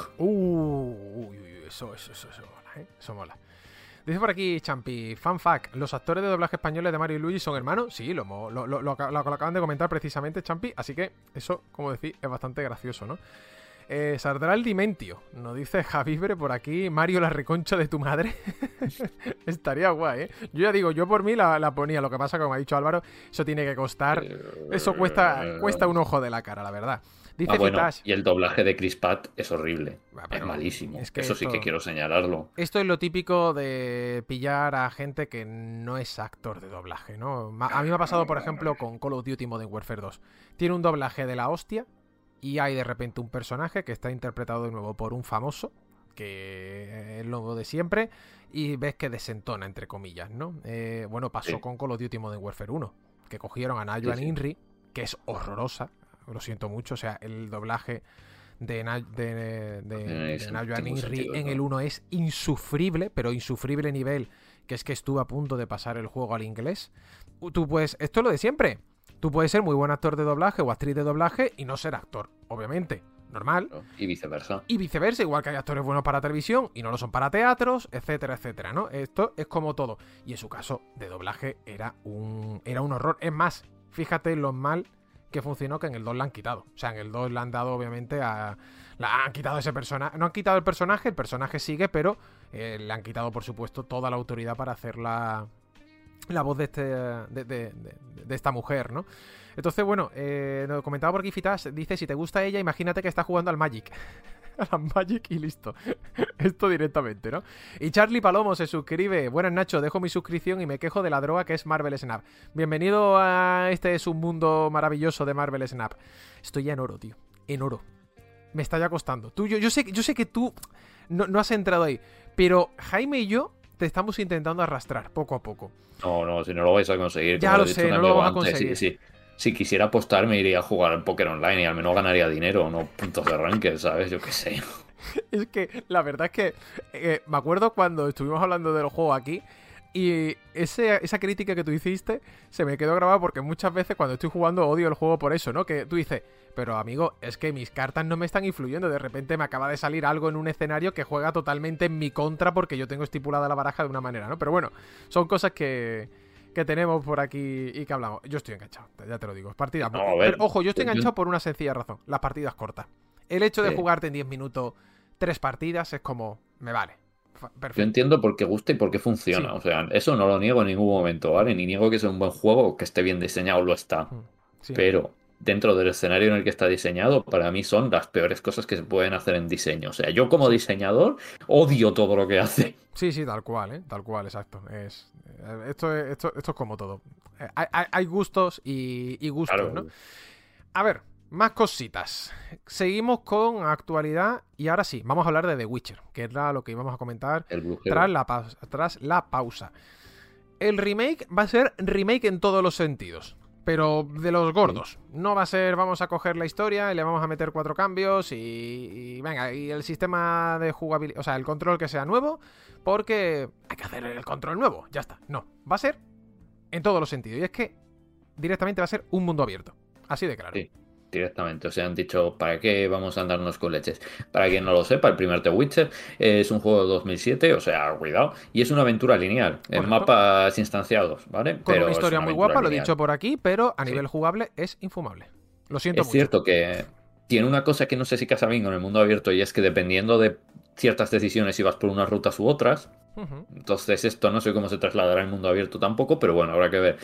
Uh, uy, uy, eso, eso, eso, eso mola, ¿eh? Eso mola. Dice por aquí Champi, fun fact, ¿los actores de doblaje españoles de Mario y Luigi son hermanos? Sí, lo, lo, lo, lo, lo acaban de comentar precisamente, Champi, así que eso, como decís, es bastante gracioso, ¿no? Eh, saldrá el Dimentio, nos dice Javibre por aquí, Mario la reconcha de tu madre. Estaría guay, ¿eh? Yo ya digo, yo por mí la, la ponía, lo que pasa, como ha dicho Álvaro, eso tiene que costar, eso cuesta, cuesta un ojo de la cara, la verdad. Dice ah, bueno, Fitash, y el doblaje de Chris Pratt es horrible, ah, es malísimo, es que eso esto, sí que quiero señalarlo. Esto es lo típico de pillar a gente que no es actor de doblaje, ¿no? A mí me ha pasado, por ejemplo, con Call of Duty Modern Warfare dos. Tiene un doblaje de la hostia y hay de repente un personaje que está interpretado de nuevo por un famoso, que es lo de siempre, y ves que desentona, entre comillas, ¿no? Eh, bueno, pasó sí. con Call of Duty Modern Warfare uno, que cogieron a Najuan sí, sí. Inri, que es horrorosa, lo siento mucho, o sea, el doblaje de, Na de, de, de, de Najuan Inri en el uno es insufrible, pero insufrible nivel, que es que estuve a punto de pasar el juego al inglés. Tú puedes, esto es lo de siempre, tú puedes ser muy buen actor de doblaje o actriz de doblaje y no ser actor, obviamente. Normal. Y viceversa. Y viceversa, igual que hay actores buenos para televisión y no lo son para teatros, etcétera, etcétera, ¿no? Esto es como todo. Y en su caso, de doblaje era un, era un horror. Es más, fíjate lo mal que funcionó que en el dos la han quitado. O sea, en el dos le han dado, obviamente, a... La han quitado ese personaje. No han quitado el personaje, el personaje sigue, pero eh, le han quitado, por supuesto, toda la autoridad para hacer la... la voz de, este, de, de, de, de esta mujer, ¿no? Entonces, bueno, eh, nos comentaba por aquí Fitash, dice, si te gusta ella, imagínate que está jugando al Magic. al Magic y listo. Esto directamente, ¿no? Y Charlie Palomo se suscribe. Buenas, Nacho, dejo mi suscripción y me quejo de la droga que es Marvel Snap. Bienvenido a este es un mundo maravilloso de Marvel Snap. Estoy ya en oro, tío. En oro. Me está ya costando. Tú, yo, yo, sé, yo sé que tú no, no has entrado ahí, pero Jaime y yo te estamos intentando arrastrar poco a poco. No, no, si no lo vais a conseguir. Ya lo sé, no lo vamos a conseguir. Sí, sí. Si quisiera apostar me iría a jugar al póker online y al menos ganaría dinero, no puntos de ranked, ¿sabes? Yo qué sé. Es que la verdad es que eh, me acuerdo cuando estuvimos hablando del juego aquí y ese, esa crítica que tú hiciste se me quedó grabada porque muchas veces cuando estoy jugando odio el juego por eso, ¿no? Que tú dices, pero amigo, es que mis cartas no me están influyendo, de repente me acaba de salir algo en un escenario que juega totalmente en mi contra porque yo tengo estipulada la baraja de una manera, ¿no? Pero bueno, son cosas que... que tenemos por aquí y que hablamos. Yo estoy enganchado, ya te lo digo. Partidas. No, a ver, pero, ojo, yo estoy enganchado por una sencilla razón. Las partidas cortas. El hecho de sí. jugarte en diez minutos tres partidas es como... me vale. Perfecto. Yo entiendo por qué gusta y por qué funciona. Sí. O sea, eso no lo niego en ningún momento, ¿vale? Ni niego que sea un buen juego o que esté bien diseñado, lo está. Sí. Pero dentro del escenario en el que está diseñado, para mí son las peores cosas que se pueden hacer en diseño. O sea, yo como diseñador odio todo lo que hace. Sí, sí, tal cual, ¿eh? Tal cual, exacto. Es, esto, es, esto, esto es como todo. Hay, hay, hay gustos y, y gustos, claro. ¿no? A ver, más cositas. Seguimos con actualidad y ahora sí, vamos a hablar de The Witcher, que era lo que íbamos a comentar tras la, pausa, tras la pausa. El remake va a ser remake en todos los sentidos. Pero de los gordos. No va a ser, vamos a coger la historia y le vamos a meter cuatro cambios y, y venga, y el sistema de jugabilidad, o sea, el control que sea nuevo, porque hay que hacer el control nuevo, ya está. No, va a ser en todos los sentidos. Y es que directamente va a ser un mundo abierto. Así de claro. Sí, directamente. O sea, han dicho, ¿para qué vamos a andarnos con leches? Para quien no lo sepa, el primer The Witcher es un juego de dos mil siete, o sea, cuidado, y es una aventura lineal, correcto, en mapas instanciados, ¿vale? Con pero una historia una muy guapa, lineal. Lo he dicho por aquí, pero a nivel sí. jugable es infumable. Lo siento es mucho. Es cierto que tiene una cosa que no sé si casa bien con el mundo abierto, y es que dependiendo de ciertas decisiones, si vas por unas rutas u otras, Uh-huh. Entonces esto no sé cómo se trasladará al mundo abierto tampoco, pero bueno, habrá que ver.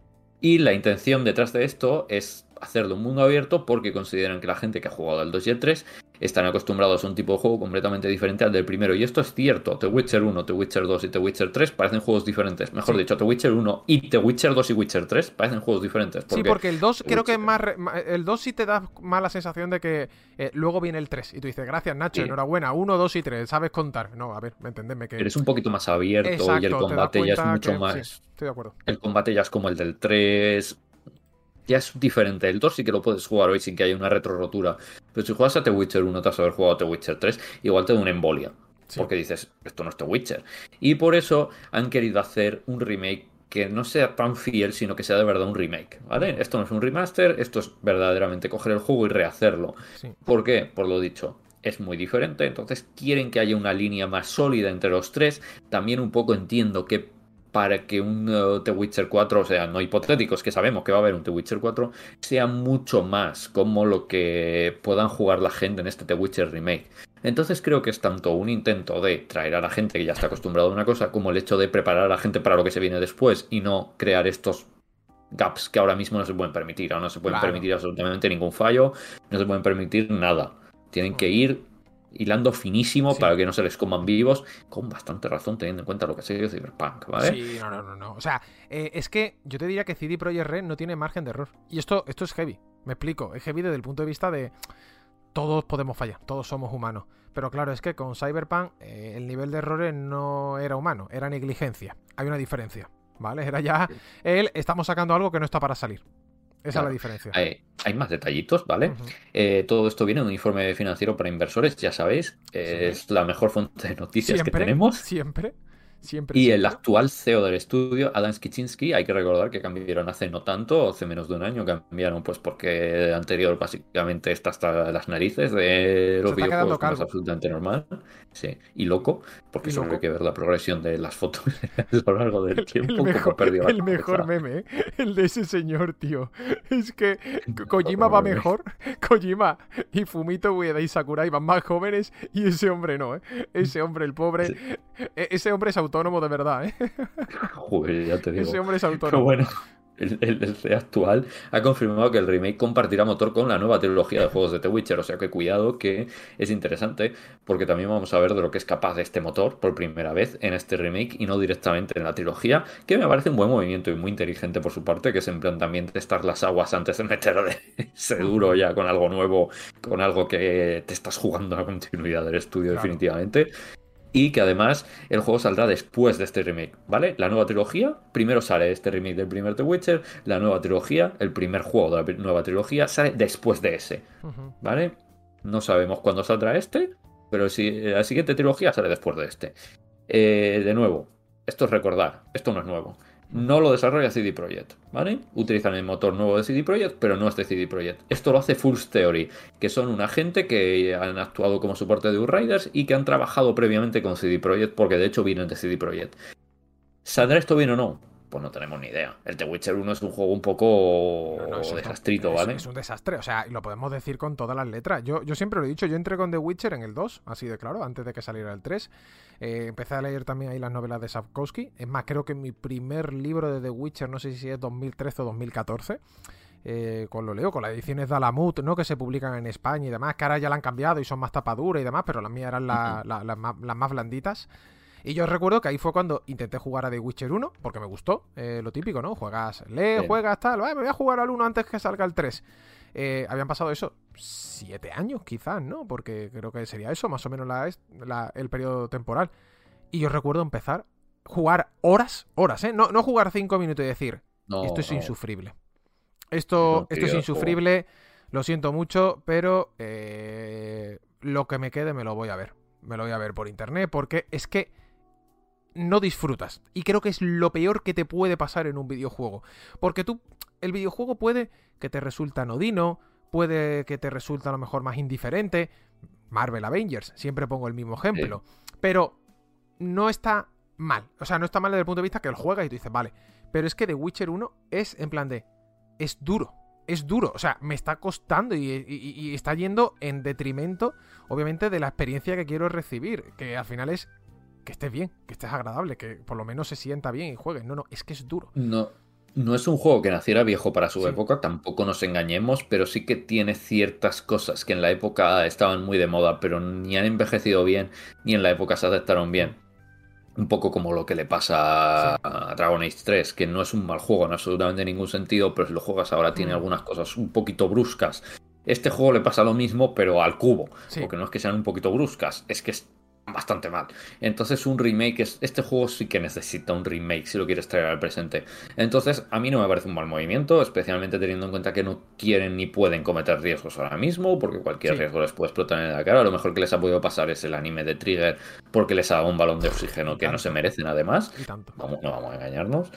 Y la intención detrás de esto es hacerlo un mundo abierto porque consideran que la gente que ha jugado al dos y el tres están acostumbrados a un tipo de juego completamente diferente al del primero. Y esto es cierto. The Witcher uno, The Witcher dos y The Witcher tres parecen juegos diferentes. Mejor sí. dicho, The Witcher uno y The Witcher dos y Witcher tres parecen juegos diferentes. Porque sí, porque el dos creo Witcher... que es más... Re... El dos sí te da más la sensación de que eh, luego viene el tres. Y tú dices, gracias Nacho, sí. enhorabuena, uno, dos y tres, sabes contar. No, a ver, entendedme que... Eres un poquito más abierto. Exacto, y el combate ya es mucho que... más... Sí, estoy de acuerdo. El combate ya es como el del tres... Ya es diferente. El dos sí que lo puedes jugar hoy sin que haya una retro rotura. Pero si juegas a The Witcher uno tras haber jugado a The Witcher tres, igual te da una embolia. Sí. Porque dices, esto no es The Witcher. Y por eso han querido hacer un remake que no sea tan fiel, sino que sea de verdad un remake, ¿vale? Esto no es un remaster, esto es verdaderamente coger el juego y rehacerlo. Sí. ¿Por qué? Por lo dicho. Es muy diferente. Entonces quieren que haya una línea más sólida entre los tres. También un poco entiendo que para que un uh, The Witcher cuatro, o sea, no hipotéticos, que sabemos que va a haber un The Witcher cuatro, sea mucho más como lo que puedan jugar la gente en este The Witcher Remake. Entonces creo que es tanto un intento de traer a la gente que ya está acostumbrada a una cosa, como el hecho de preparar a la gente para lo que se viene después y no crear estos gaps que ahora mismo no se pueden permitir. Ahora no se pueden claro. permitir absolutamente ningún fallo, no se pueden permitir nada. Tienen que ir hilando finísimo sí. para que no se les coman vivos, con bastante razón teniendo en cuenta lo que ha sido Cyberpunk, ¿vale? Sí, no, no, no, no. O sea, eh, es que yo te diría que C D Projekt Red no tiene margen de error. Y esto, esto es heavy, me explico. Es heavy desde el punto de vista de todos podemos fallar, todos somos humanos. Pero claro, es que con Cyberpunk eh, el nivel de errores no era humano, era negligencia. Hay una diferencia, ¿vale? Era ya el estamos sacando algo que no está para salir. Esa claro. es la diferencia. Hay, hay más detallitos, ¿vale? Uh-huh. Eh, todo esto viene en un informe financiero para inversores, ya sabéis. Eh, sí. Es la mejor fuente de noticias siempre, que tenemos. Siempre, siempre. Y siempre. el actual C E O del estudio, Adam Skrzynski, hay que recordar que cambiaron hace no tanto, hace menos de un año, cambiaron pues porque el anterior básicamente está hasta las narices de los videojuegos, como es absolutamente normal. Sí, y loco, porque solo hay que ver la progresión de las fotos a lo largo del tiempo. El mejor, el mejor meme, ¿eh? El de ese señor, tío. Es que Kojima va mejor, Kojima y Fumito Ueda y Sakurai van más jóvenes y ese hombre no, ¿eh? Ese hombre, el pobre, sí. Ese hombre es autónomo de verdad, ¿eh? Joder, ya te digo. Ese hombre es autónomo. Pero bueno, el, el, el C E O actual ha confirmado que el remake compartirá motor con la nueva trilogía de juegos de The Witcher, o sea que cuidado, que es interesante porque también vamos a ver de lo que es capaz de este motor por primera vez en este remake y no directamente en la trilogía, que me parece un buen movimiento y muy inteligente por su parte, que es en plan también testar las aguas antes de meterle ese duro ya con algo nuevo, con algo que te estás jugando a la continuidad del estudio claro. definitivamente. Y que además el juego saldrá después de este remake, ¿vale? La nueva trilogía, primero sale este remake del primer The Witcher, la nueva trilogía, el primer juego de la nueva trilogía sale después de ese, ¿vale? No sabemos cuándo saldrá este, pero si la siguiente trilogía sale después de este. Eh, de nuevo, esto es recordar, esto no es nuevo. No lo desarrolla C D Projekt, ¿vale? Utilizan el motor nuevo de C D Projekt, pero no es de C D Projekt. Esto lo hace Fool's Theory, que son una gente que han actuado como soporte de Outriders y que han trabajado previamente con C D Projekt, porque de hecho vienen de C D Projekt. ¿Saldrá esto bien o no? Pues no tenemos ni idea. El The Witcher uno es un juego un poco no, no, es desastrito, ¿vale? Es, es un desastre, o sea, y lo podemos decir con todas las letras. Yo, yo siempre lo he dicho, yo entré con The Witcher en el dos, así de claro, antes de que saliera el tres. Eh, empecé a leer también ahí las novelas de Sapkowski. Es más, creo que mi primer libro de The Witcher, no sé si es dos mil trece o dos mil catorce, eh, con lo leo, con las ediciones de Alamut, ¿no? Que se publican en España y demás, que ahora ya la han cambiado y son más tapaduras y demás, pero las mías eran la, uh-huh. la, la, la, las más blanditas. Y yo recuerdo que ahí fue cuando intenté jugar a The Witcher uno, porque me gustó, eh, lo típico, ¿no? Juegas, lee, sí. juegas, tal, me voy a jugar al uno antes que salga el tres. Eh, habían pasado eso, siete años quizás, ¿no? Porque creo que sería eso, más o menos la, la, el periodo temporal. Y yo recuerdo empezar, jugar horas, horas, ¿eh? No, no jugar cinco minutos y decir, no, esto es no. insufrible. Esto, no, esto es insufrible, lo siento mucho, pero eh, lo que me quede me lo voy a ver. Me lo voy a ver por internet, porque es que no disfrutas. Y creo que es lo peor que te puede pasar en un videojuego. Porque tú, el videojuego puede que te resulte anodino, puede que te resulte a lo mejor más indiferente. Marvel Avengers, siempre pongo el mismo ejemplo. Sí. Pero no está mal. O sea, no está mal desde el punto de vista que lo juegas y tú dices, vale. Pero es que The Witcher uno es en plan de... Es duro. Es duro. O sea, me está costando y, y, y está yendo en detrimento, obviamente, de la experiencia que quiero recibir. Que al final es que estés bien, que estés agradable, que por lo menos se sienta bien y juegues. No, no, es que es duro. No, no es un juego que naciera viejo para su Sí. época, tampoco nos engañemos, pero sí que tiene ciertas cosas que en la época estaban muy de moda, pero ni han envejecido bien, ni en la época se aceptaron bien. Un poco como lo que le pasa Sí. a Dragon Age tres, que no es un mal juego en absolutamente ningún sentido, pero si lo juegas ahora tiene Mm. algunas cosas un poquito bruscas. Este juego le pasa lo mismo, pero al cubo. Sí. Porque no es que sean un poquito bruscas, es que es bastante mal. Entonces un remake, es, este juego sí que necesita un remake si lo quieres traer al presente. Entonces a mí no me parece un mal movimiento, especialmente teniendo en cuenta que no quieren ni pueden cometer riesgos ahora mismo, porque cualquier Sí. riesgo les puede explotar en la cara. Lo mejor que les ha podido pasar es el anime de Trigger, porque les ha dado un balón de oxígeno Y que no tanto. se merecen además. Y tanto. Vamos, no vamos a engañarnos.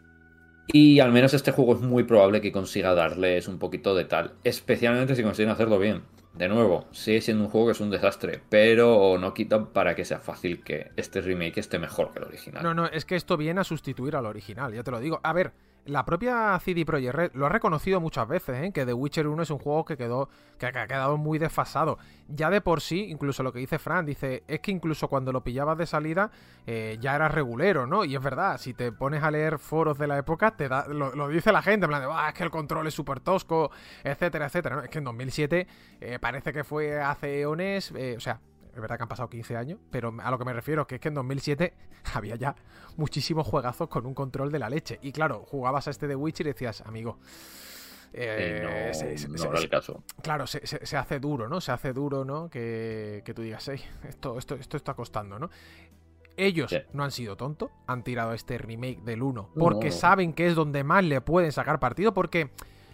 Y al menos este juego es muy probable que consiga darles un poquito de tal, especialmente si consiguen hacerlo bien. De nuevo, sigue siendo un juego que es un desastre, pero no quita para que sea fácil que este remake esté mejor que el original. No, no, es que esto viene a sustituir al original, ya te lo digo. A ver, la propia C D Projekt Red lo ha reconocido muchas veces, ¿eh? Que The Witcher uno es un juego que quedó que ha quedado muy desfasado. Ya de por sí, incluso lo que dice Fran, dice, es que incluso cuando lo pillabas de salida eh, ya era regulero, ¿no? Y es verdad, si te pones a leer foros de la época, te da, lo, lo dice la gente, en plan de, ah, es que el control es súper tosco, etcétera, etcétera, ¿no? Es que en dos mil siete eh, parece que fue hace eones, eh, o sea... Es verdad que han pasado quince años, pero a lo que me refiero es que es que en dos mil siete había ya muchísimos juegazos con un control de la leche. Y claro, jugabas a este de Witcher y decías, amigo... Eh, Eh, no, se, se, no se, era el caso. Claro, se, se, se hace duro, ¿no? Se hace duro, ¿no? Que, que tú digas, hey, esto, esto, esto está costando, ¿no? Ellos Sí. no han sido tontos, han tirado este remake del uno porque No. saben que es donde más le pueden sacar partido, porque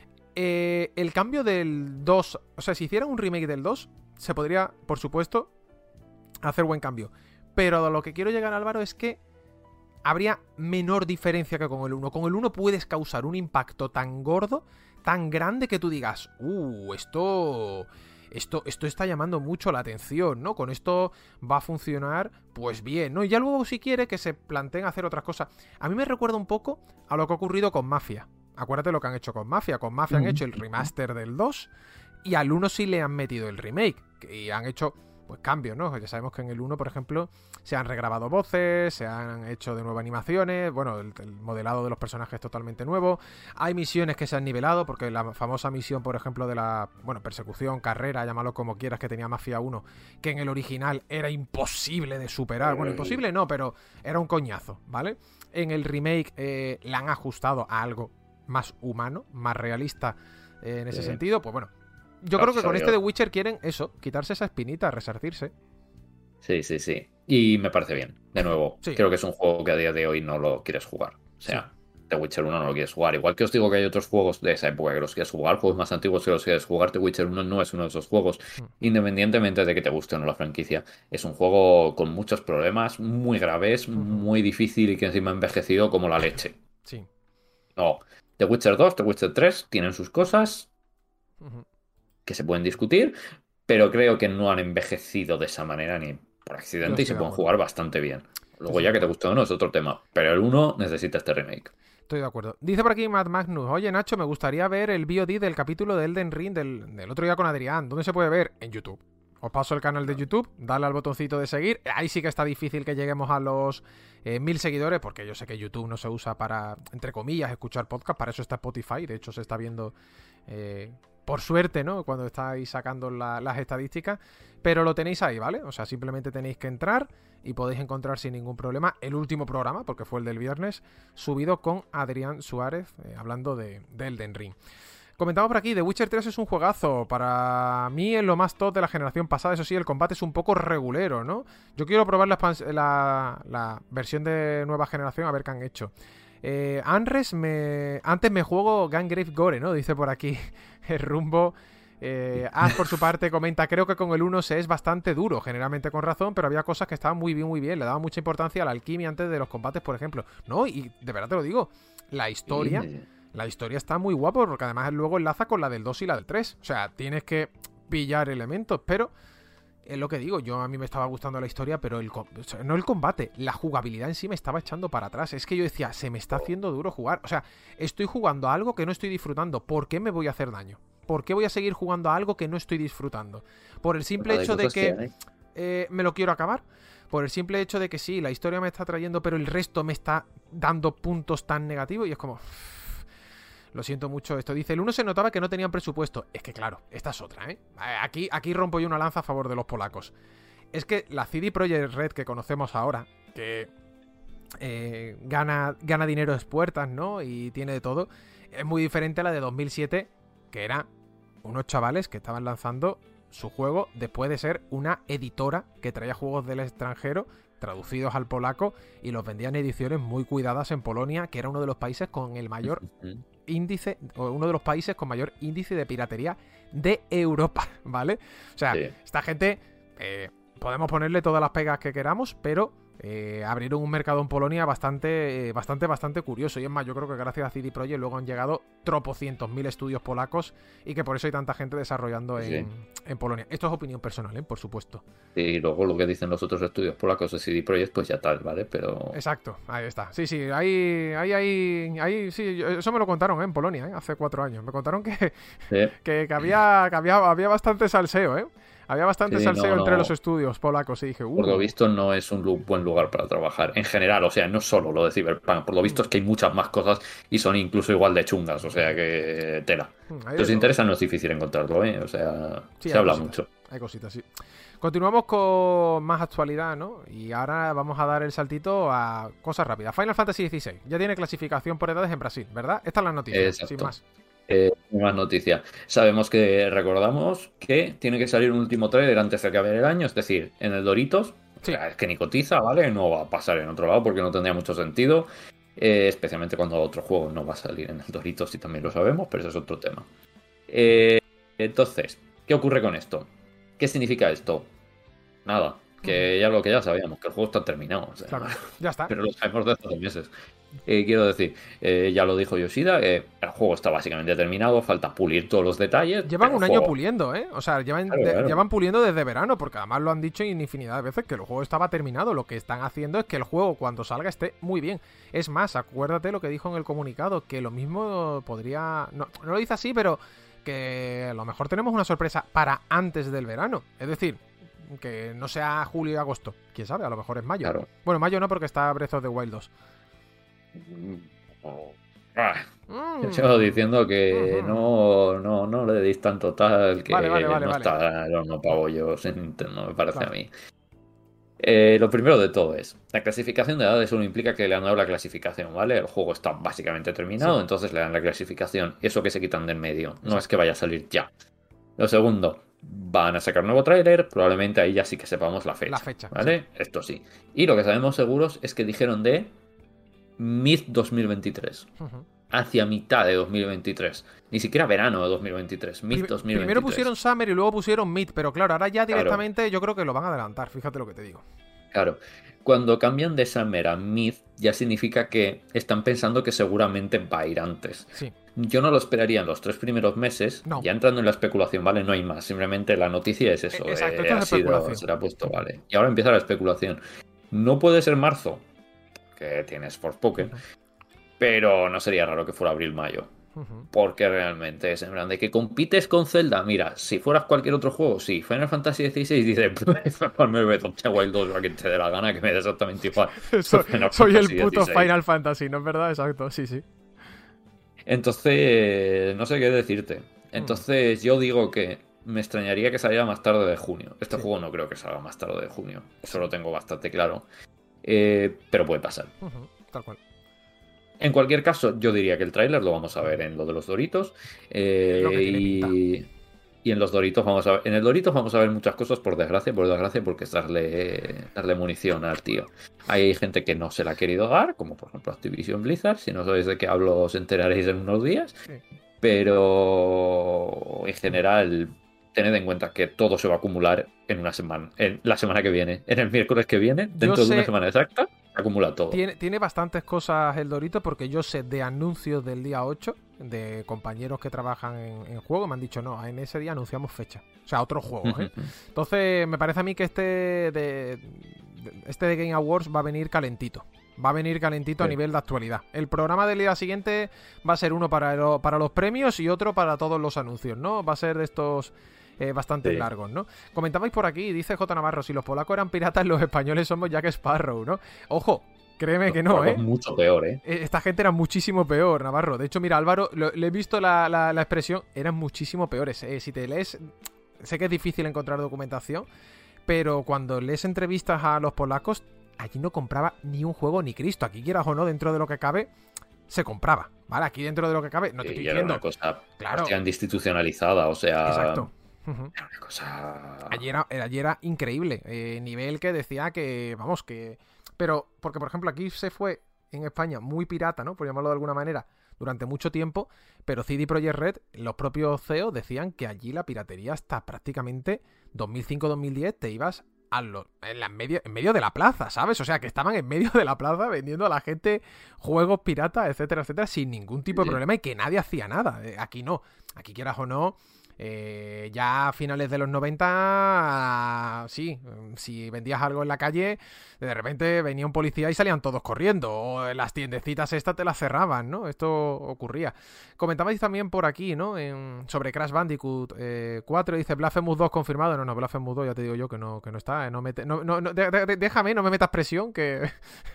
eh, el cambio del dos, o sea, si hicieran un remake del dos, se podría, por supuesto, hacer buen cambio. Pero a lo que quiero llegar, Álvaro, es que habría menor diferencia que con el uno. Con el uno puedes causar un impacto tan gordo, tan grande, que tú digas, uh, esto... Esto, esto está llamando mucho la atención, ¿no? Con esto va a funcionar, pues bien, ¿no? Y ya luego, si quiere, que se planteen hacer otras cosas. A mí me recuerda un poco a lo que ha ocurrido con Mafia. Acuérdate lo que han hecho con Mafia. Con Mafia han hecho el remaster del dos y al uno sí le han metido el remake. Y han hecho... pues cambios, ¿no? Ya sabemos que en el uno, por ejemplo, se han regrabado voces, se han hecho de nuevo animaciones, bueno, el, el modelado de los personajes es totalmente nuevo, hay misiones que se han nivelado, porque la famosa misión, por ejemplo, de la, bueno, persecución, carrera, llámalo como quieras, que tenía Mafia uno, que en el original era imposible de superar, bueno, imposible no, pero era un coñazo, ¿vale? En el remake eh, la han ajustado a algo más humano, más realista eh, en ese Sí. sentido, pues bueno. Yo creo que con este The Witcher quieren eso, quitarse esa espinita, resarcirse. Sí, sí, sí. Y me parece bien. De nuevo, Sí. creo que es un juego que a día de hoy no lo quieres jugar. O sea, The Witcher uno no lo quieres jugar. Igual que os digo que hay otros juegos de esa época que los quieres jugar, juegos más antiguos que los quieres jugar, The Witcher uno no es uno de esos juegos. Mm. Independientemente de que te guste o no la franquicia, es un juego con muchos problemas, muy graves, Ujú. muy difícil y que encima ha envejecido como la leche. Sí. No, The Witcher dos, The Witcher tres tienen sus cosas Ujú. que se pueden discutir, pero creo que no han envejecido de esa manera ni por Yo accidente y estoy se de pueden acuerdo. jugar bastante bien. Luego Estoy ya de que te acuerdo. guste o no es otro tema, pero el uno necesita este remake. Estoy de acuerdo. Dice por aquí Matt Magnus, oye Nacho, me gustaría ver el V O D del capítulo de Elden Ring del, del otro día con Adrián. ¿Dónde se puede ver? En YouTube. Os paso el canal de YouTube, dale al botoncito de seguir. Ahí sí que está difícil que lleguemos a los eh, mil seguidores, porque yo sé que YouTube no se usa para, entre comillas, escuchar podcast. Para eso está Spotify. De hecho, se está viendo, eh, por suerte, ¿no? Cuando estáis sacando la- las estadísticas. Pero lo tenéis ahí, ¿vale? O sea, simplemente tenéis que entrar y podéis encontrar sin ningún problema el último programa, porque fue el del viernes, subido con Adrián Suárez, eh, hablando de, de Elden Ring. Comentamos por aquí, The Witcher tres es un juegazo. Para mí es lo más top de la generación pasada. Eso sí, el combate es un poco regulero, ¿no? Yo quiero probar la, expans- la, la versión de nueva generación, a ver qué han hecho. Eh, Anres, me... antes me juego Gungrave Gore, ¿no? Dice por aquí el rumbo. Eh, Ash, por su parte, comenta, creo que con el uno se es bastante duro, generalmente con razón, pero había cosas que estaban muy bien, muy bien. Le daba mucha importancia a la alquimia antes de los combates, por ejemplo. No, y de verdad te lo digo, la historia... Sí. La historia está muy guapa porque además luego enlaza con la del dos y la del tres. O sea, tienes que pillar elementos, pero es lo que digo. Yo a mí me estaba gustando la historia, pero el, o sea, no el combate, la jugabilidad en sí me estaba echando para atrás. Es que yo decía, se me está haciendo duro jugar. O sea, estoy jugando a algo que no estoy disfrutando. ¿Por qué me voy a hacer daño? ¿Por qué voy a seguir jugando a algo que no estoy disfrutando? ¿Por el simple Bueno, de hecho de cosas que hay. eh, me lo quiero acabar? por el simple hecho de que sí, la historia me está trayendo, pero el resto me está dando puntos tan negativos y es como... Lo siento mucho esto. Dice, el uno se notaba que no tenían presupuesto. Es que claro, esta es otra, ¿eh? Aquí, aquí rompo yo una lanza a favor de los polacos. Es que la C D Projekt Red que conocemos ahora, que eh, gana, gana dinero de puertas, ¿no? Y tiene de todo, es muy diferente a la de dos mil siete, que era unos chavales que estaban lanzando su juego después de ser una editora que traía juegos del extranjero traducidos al polaco y los vendían en ediciones muy cuidadas en Polonia, que era uno de los países con el mayor índice, o uno de los países con mayor índice de piratería de Europa, ¿vale? O sea, sí. Esta gente, eh, podemos ponerle todas las pegas que queramos, pero eh, abrieron un mercado en Polonia bastante, eh, bastante, bastante curioso. Y es más, yo creo que gracias a C D Projekt luego han llegado tropocientos mil estudios polacos y que por eso hay tanta gente desarrollando en, sí. en Polonia. Esto es opinión personal, ¿eh? Por supuesto. Y luego lo que dicen los otros estudios polacos de C D Projekt, pues ya tal, ¿vale? Pero... Exacto, ahí está. Sí, sí, ahí, ahí, ahí, ahí sí, eso me lo contaron, ¿eh? En Polonia, ¿eh? Hace cuatro años. Me contaron que, sí. que, que, había, que había, había bastante salseo, ¿eh? Había bastante sí, salseo no, entre no. los estudios polacos y dije... Uh. Por lo visto no es un buen lugar para trabajar. En general, o sea, no solo lo de Cyberpunk. Por lo visto es que hay muchas más cosas y son incluso igual de chungas. O sea que tela. Si os interesa no es difícil encontrarlo, ¿eh? O sea, sí, se habla cositas, mucho. Hay cositas, sí. Continuamos con más actualidad, ¿no? Y ahora vamos a dar el saltito a cosas rápidas. Final Fantasy dieciséis ya tiene clasificación por edades en Brasil, ¿verdad? Esta es la noticia, Exacto. sin más. Eh, más noticia. Sabemos que recordamos que tiene que salir un último trailer antes de que acabe el año, es decir, en el Doritos. Sí. O sea, es que ni cotiza, ¿vale? No va a pasar en otro lado porque no tendría mucho sentido. Eh, especialmente cuando otro juego no va a salir en el Doritos y también lo sabemos, pero ese es otro tema. Eh, entonces, ¿qué ocurre con esto? ¿Qué significa esto? Nada. Que ya lo que ya sabíamos, que el juego está terminado. O sea, claro, ya está. Pero lo sabemos desde hace meses. Eh, quiero decir, eh, ya lo dijo Yoshida, eh, el juego está básicamente terminado, falta pulir todos los detalles. Llevan un juego... año puliendo, ¿eh? O sea, llevan, claro, de, claro. llevan puliendo desde verano, porque además lo han dicho en infinidad de veces que el juego estaba terminado. Lo que están haciendo es que el juego cuando salga esté muy bien. Es más, acuérdate lo que dijo en el comunicado, que lo mismo podría... No, no lo dice así, pero que a lo mejor tenemos una sorpresa para antes del verano. Es decir... que no sea julio y agosto, quién sabe, a lo mejor es mayo. Claro. Bueno, mayo no, porque está Breath of the Wild dos. Oh. Ah. Mm. Yo diciendo que uh-huh. no, no, no le deis tanto tal, que vale, vale, vale, no vale. está los no pabollos en Nintendo, me parece claro. a mí. Eh, lo primero de todo es, la clasificación de edades solo implica que le han dado la clasificación, ¿vale? El juego está básicamente terminado, sí. entonces le dan la clasificación. Eso que se quitan del medio, no sí. es que vaya a salir ya. Lo segundo, van a sacar un nuevo tráiler, probablemente ahí ya sí que sepamos la fecha. La fecha, ¿vale? Sí. Esto sí. Y lo que sabemos seguros es que dijeron de mid dos mil veintitrés. Uh-huh. Hacia mitad de dos mil veintitrés. Ni siquiera verano de dos mil veintitrés. mid dos mil veintitrés. Primero pusieron Summer y luego pusieron Mid, pero claro, ahora ya directamente claro. yo creo que lo van a adelantar, fíjate lo que te digo. Claro. Cuando cambian de Summer a Mid, ya significa que están pensando que seguramente va a ir antes. Sí. Yo no lo esperaría en los tres primeros meses. No. Ya entrando en la especulación, ¿vale? No hay más. Simplemente la noticia es eso. Exacto, eh, esto es ha sido, especulación. se le ha puesto, vale. Y ahora empieza la especulación. No puede ser marzo, que tienes Forspoken, uh-huh. pero no sería raro que fuera abril-mayo. Uh-huh. Porque realmente es en plan de que compites con Zelda. Mira, si fueras cualquier otro juego, sí. Final Fantasy dieciséis dice, me Breath of the Wild dos a quien te dé la gana, que me dé exactamente igual. soy soy el puto dieciséis. Final Fantasy, ¿no es verdad? Exacto, sí, sí. Entonces, no sé qué decirte. Entonces, yo digo que me extrañaría que saliera más tarde de junio. Este sí. juego no creo que salga más tarde de junio. Eso lo tengo bastante claro. Eh, pero puede pasar. Uh-huh. Tal cual. En cualquier caso, yo diría que el tráiler lo vamos a ver en lo de los Doritos. Eh, y, y en los Doritos vamos a ver. En el Doritos vamos a ver muchas cosas, por desgracia, por desgracia, porque es darle, darle munición al tío. Hay gente que no se la ha querido dar, como por ejemplo Activision Blizzard. Si no sabéis de qué hablo, os enteraréis en unos días. Sí. Pero en general, tened en cuenta que todo se va a acumular en una semana. En la semana que viene, en el miércoles que viene, dentro sé... de una semana exacta. Acumula todo. Tiene, tiene bastantes cosas el Dorito, porque yo sé de anuncios del día ocho de compañeros que trabajan en, en juego, me han dicho, no, en ese día anunciamos fecha. O sea, otros juegos, ¿eh? Entonces, me parece a mí que este de, de este de Game Awards va a venir calentito. Va a venir calentito sí. a nivel de actualidad. El programa del día siguiente va a ser uno para, el, para los premios y otro para todos los anuncios, ¿no? Va a ser de estos eh, bastante Sí. largos, ¿no? Comentabais por aquí, dice J. Navarro, si los polacos eran piratas, los españoles somos Jack Sparrow, ¿no? Ojo, créeme que no, Algo ¿eh? mucho peor, ¿eh? Eh, Esta gente era muchísimo peor, Navarro. De hecho, mira, Álvaro, lo- le he visto la, la- la expresión, eran muchísimo peores. Eh, si te lees, sé que es difícil encontrar documentación, pero cuando lees entrevistas a los polacos, allí no compraba ni un juego ni Cristo. Aquí, quieras o no, dentro de lo que cabe, se compraba, ¿vale? Aquí dentro de lo que cabe, no te Y estoy era diciendo. una cosa Claro. bastante institucionalizada, o sea... Exacto. Ujú. Era una cosa... Allí era, allí era increíble. Eh, nivel que decía que, vamos, que... Pero, porque por ejemplo aquí se fue en España muy pirata, ¿no? Por llamarlo de alguna manera, durante mucho tiempo, pero C D Projekt Red, los propios C E O decían que allí la piratería hasta prácticamente dos mil cinco dos mil diez te ibas a lo, en, la medio, en medio de la plaza, ¿sabes? O sea, que estaban en medio de la plaza vendiendo a la gente juegos piratas, etcétera, etcétera, sin ningún tipo de Sí. problema y que nadie hacía nada. Eh, Aquí no. Aquí, quieras o no, eh, ya a finales de los noventa, sí, si vendías algo en la calle, de repente venía un policía y salían todos corriendo, o las tiendecitas estas te las cerraban, ¿no? Esto ocurría. Comentabais también por aquí, ¿no? En, sobre Crash Bandicoot eh, cuatro, dice Blasphemous dos confirmado. No, no, Blasphemous dos ya te digo yo que no, que no está, eh, no mete, no, no, no, de- de- déjame, no me metas presión, que...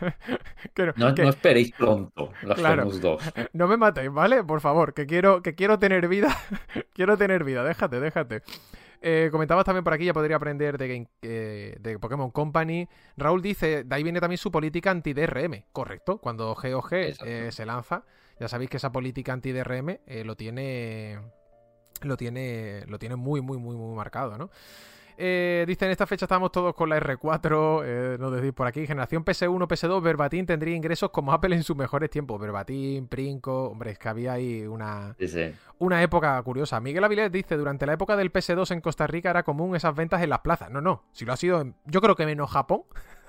que no, No, que- no esperéis pronto las Claro. Famous dos. no me matéis, ¿vale? Por favor, que quiero, que quiero tener vida. quiero tener vida, déjate, déjate. Eh, comentabas también por aquí, ya podría aprender de, Game- eh, de Pokémon Company. Raúl dice, de ahí viene también su política anti-D R M. Correcto, cuando G O G Exacto. eh, se lanza, ya sabéis que esa política anti-D R M eh, lo tiene... Lo tiene, lo tiene muy, muy, muy, muy marcado, ¿no? Eh, dice, en esta fecha estamos todos con la R cuatro, eh, nos decís por aquí, generación P S uno, P S dos, Verbatim tendría ingresos como Apple en sus mejores tiempos. Verbatim, Princo, hombre, es que había ahí una, Sí, sí. una época curiosa. Miguel Avilés dice, durante la época del P S dos en Costa Rica era común esas ventas en las plazas. No, no, si lo ha sido, en- yo creo que menos Japón.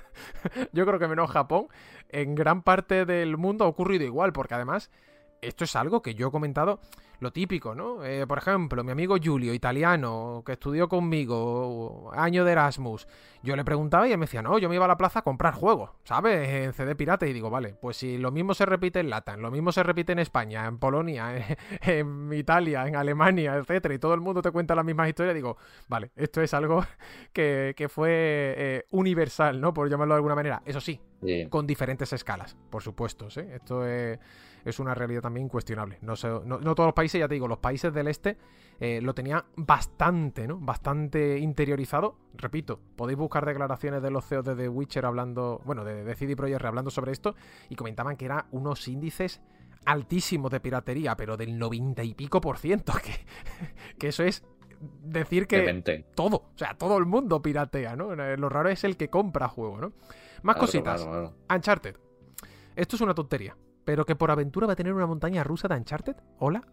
Yo creo que menos Japón. En gran parte del mundo ha ocurrido igual, porque además... Esto es algo que yo he comentado, lo típico, ¿no? Eh, por ejemplo, mi amigo Giulio, italiano, que estudió conmigo, año de Erasmus, yo le preguntaba y él me decía, no, yo me iba a la plaza a comprar juegos, ¿sabes? En C D pirata, y digo, vale, pues si lo mismo se repite en LATAM, lo mismo se repite en España, en Polonia, en, en Italia, en Alemania, etcétera, y todo el mundo te cuenta las mismas historias, digo, vale, esto es algo que, que fue eh, universal, ¿no? Por llamarlo de alguna manera. Eso sí, Sí. con diferentes escalas, por supuesto, ¿sí? Esto es, es una realidad también incuestionable. No, sé, no, no todos los países, ya te digo, los países del este eh, lo tenían bastante, ¿no? Bastante interiorizado. Repito, podéis buscar declaraciones de los C E Os de The Witcher hablando, bueno, de, de C D Projekt Red hablando sobre esto, y comentaban que eran unos índices altísimos de piratería, pero del noventa y pico por ciento, que, que eso es decir que Demente. todo, o sea, todo el mundo piratea, ¿no? Lo raro es el que compra juego, ¿no? Más Claro, cositas. claro, claro. Uncharted. Esto es una tontería. Pero que por aventura va a tener una montaña rusa de Uncharted. ¿Hola?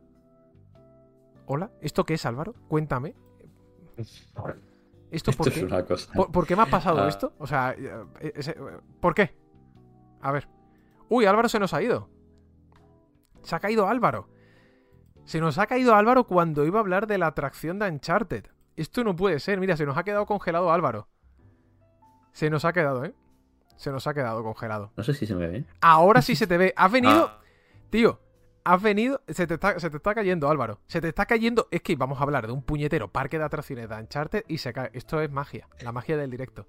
¿Hola? ¿Esto qué es, Álvaro? Cuéntame. ¿Esto Esto por es qué? una cosa. ¿Por, por qué me ha pasado Ah. esto? O sea, eh, ese- ¿por qué? A ver. Uy, Álvaro se nos ha ido. Se ha caído Álvaro. Se nos ha caído Álvaro cuando iba a hablar de la atracción de Uncharted. Esto no puede ser. Mira, se nos ha quedado congelado Álvaro. Se nos ha quedado, ¿eh? Se nos ha quedado congelado. No sé si se me ve. Ahora sí se te ve. Has venido... Ah, Tío, has venido... Se te, está, se te está cayendo, Álvaro. Se te está cayendo... Es que vamos a hablar de un puñetero parque de atracciones de Uncharted y se cae. Esto es magia. La magia del directo.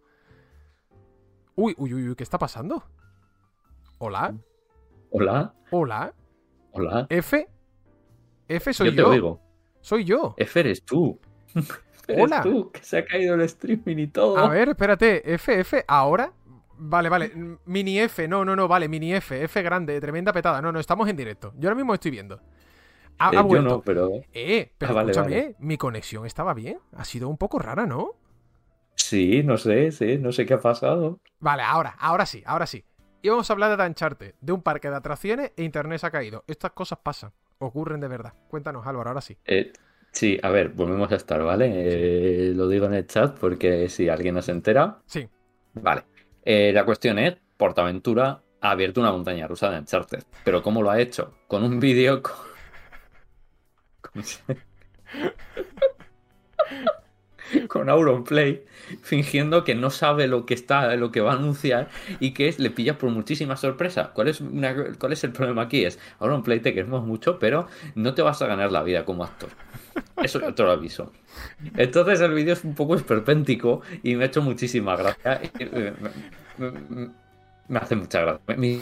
Uy, uy, uy, uy. ¿Qué está pasando? ¿Hola? Hola, ¿Hola? hola. ¿F? F soy Yo yo. te oigo. Soy yo. F eres tú. Eres Hola. tú, que se ha caído el streaming y todo. A ver, espérate. F, F, ¿ahora? Vale, vale. Mm, Mini F. No, no, no. Vale, mini F. F grande. Tremenda petada. No, no. Estamos en directo. Yo ahora mismo estoy viendo. Ha, Eh, ha yo vuelto. no, pero... Eh, pero Ah, vale, escúchame, vale. mi conexión estaba bien. Ha sido un poco rara, ¿no? Sí, no sé, sí, no sé qué ha pasado. Vale, ahora, ahora sí, ahora sí. Íbamos a hablar de Uncharted, de un parque de atracciones e internet se ha caído. Estas cosas pasan, ocurren de verdad. Cuéntanos, Álvaro, ahora sí. Eh, sí, a ver, volvemos a estar, ¿vale? Eh, lo digo en el chat porque si alguien no se entera. Sí. Vale. Eh, la cuestión es, PortAventura ha abierto una montaña rusa de Uncharted. Pero ¿cómo lo ha hecho? Con un vídeo con... con- con Auronplay, fingiendo que no sabe lo que está, lo que va a anunciar y que le pilla por muchísima sorpresa. ¿Cuál es, una, cuál es el problema aquí? Es, Auronplay, te queremos mucho, pero no te vas a ganar la vida como actor. Eso te lo aviso. Entonces el vídeo es un poco esperpéntico y me ha hecho muchísima gracia. Me, me, me hace mucha gracia. Mi...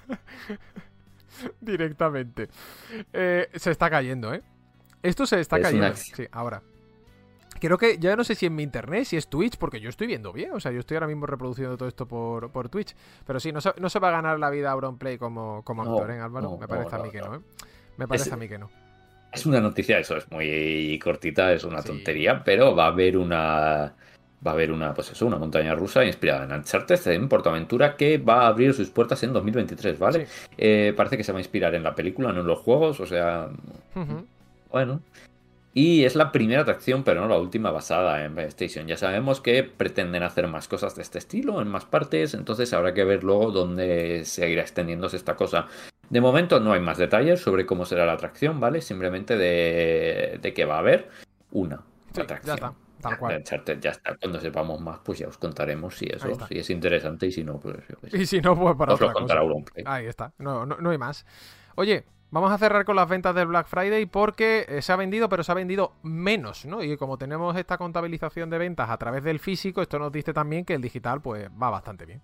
Directamente. Eh, se está cayendo, ¿eh? Esto se está es cayendo. Sí, ahora. Creo que ya no sé si en mi internet, si es Twitch, porque yo estoy viendo bien. O sea, yo estoy ahora mismo reproduciendo todo esto por, por Twitch. Pero sí, no se, no se va a ganar la vida Auronplay como, como actor, ¿eh, Álvaro? No, Me parece no, a mí no, que no, ¿eh? Me parece es, a mí que no. Es una noticia, eso es muy cortita, es una sí. tontería, pero va a haber una... Va a haber una, pues eso, una montaña rusa inspirada en Uncharted, en PortAventura, que va a abrir sus puertas en dos mil veintitrés, ¿vale? Sí. Eh, parece que se va a inspirar en la película, no en los juegos, o sea... Uh-huh. Bueno... Y es la primera atracción, pero no la última, basada en PlayStation. Ya sabemos que pretenden hacer más cosas de este estilo en más partes, entonces habrá que ver luego dónde seguirá extendiéndose esta cosa. De momento no hay más detalles sobre cómo será la atracción, ¿vale? Simplemente de, de que va a haber una sí, atracción. Ya está, tal cual. Uncharted, ya está. Cuando sepamos más, pues ya os contaremos si eso, si es interesante, y si no, pues yo qué sé. Y si no, pues para os otra lo contará cosa. Auronplay. Ahí está, no, no, no hay más. Oye, vamos a cerrar con las ventas del Black Friday porque eh, se ha vendido, pero se ha vendido menos, ¿no? Y como tenemos esta contabilización de ventas a través del físico, esto nos dice también que el digital pues va bastante bien.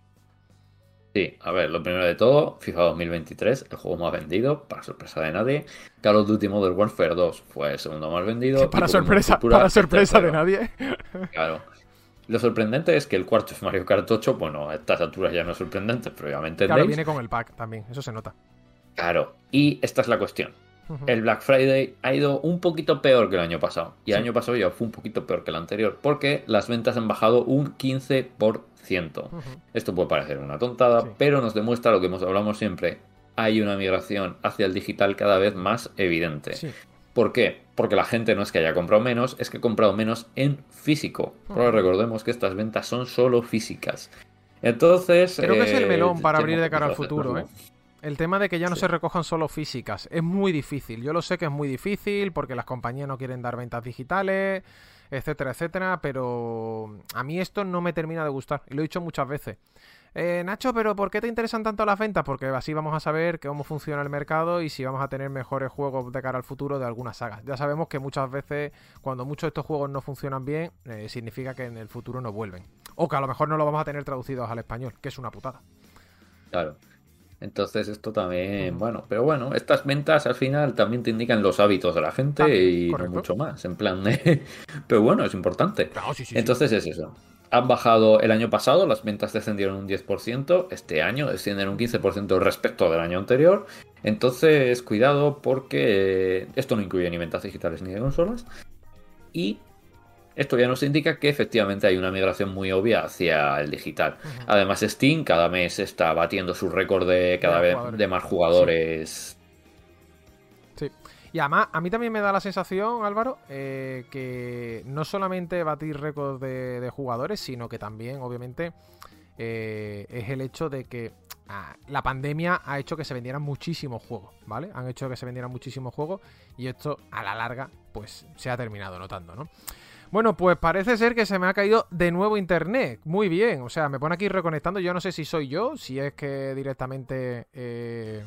Sí, a ver, lo primero de todo, FIFA dos mil veintitrés, el juego más vendido, para sorpresa de nadie. Call of Duty Modern Warfare dos fue el segundo más vendido. Para sorpresa, cultura, para sorpresa de nadie. Claro. Lo sorprendente es que el cuarto es Mario Kart ocho, bueno, a estas alturas ya no es sorprendente, pero ya me entendéis. Claro, viene con el pack también, eso se nota. Claro, y esta es la cuestión. Uh-huh. El Black Friday ha ido un poquito peor que el año pasado. Y el sí. año pasado ya fue un poquito peor que el anterior, porque las ventas han bajado un quince por ciento. Uh-huh. Esto puede parecer una tontada, sí. pero nos demuestra lo que hemos hablamos siempre. Hay una migración hacia el digital cada vez más evidente. Sí. ¿Por qué? Porque la gente no es que haya comprado menos, es que ha comprado menos en físico. Uh-huh. Pero recordemos que estas ventas son solo físicas. Entonces... Creo eh, que es el melón para abrir de cara al futuro, ¿eh? El tema de que ya no sí. se recojan solo físicas es muy difícil. Yo lo sé que es muy difícil porque las compañías no quieren dar ventas digitales, etcétera, etcétera, pero a mí esto no me termina de gustar. Y lo he dicho muchas veces. Eh, Nacho, ¿pero por qué te interesan tanto las ventas? Porque así vamos a saber cómo funciona el mercado y si vamos a tener mejores juegos de cara al futuro de algunas sagas. Ya sabemos que muchas veces, cuando muchos de estos juegos no funcionan bien, eh, significa que en el futuro no vuelven. O que a lo mejor no lo vamos a tener traducidos al español, que es una putada. Claro. Entonces esto también, uh-huh. bueno, pero bueno, estas ventas al final también te indican los hábitos de la gente ah, y correcto. No mucho más, en plan de... pero bueno, es importante. Claro, sí, sí, Entonces sí. es eso. Han bajado el año pasado, las ventas descendieron un diez por ciento, este año descienden un quince por ciento respecto del año anterior. Entonces, cuidado porque esto no incluye ni ventas digitales ni de consolas. Y... esto ya nos indica que efectivamente hay una migración muy obvia hacia el digital. Uh-huh. Además, Steam cada mes está batiendo su récord de cada vez de más jugadores. Sí. sí. Y además, a mí también me da la sensación, Álvaro, eh, que no solamente batir récords de, de jugadores, sino que también, obviamente, eh, es el hecho de que ah, la pandemia ha hecho que se vendieran muchísimos juegos, ¿vale? Han hecho que se vendieran muchísimos juegos y esto, a la larga, pues se ha terminado notando, ¿no? Bueno, pues parece ser que se me ha caído de nuevo internet. Muy bien, o sea, me pone aquí reconectando. Yo no sé si soy yo, si es que directamente eh,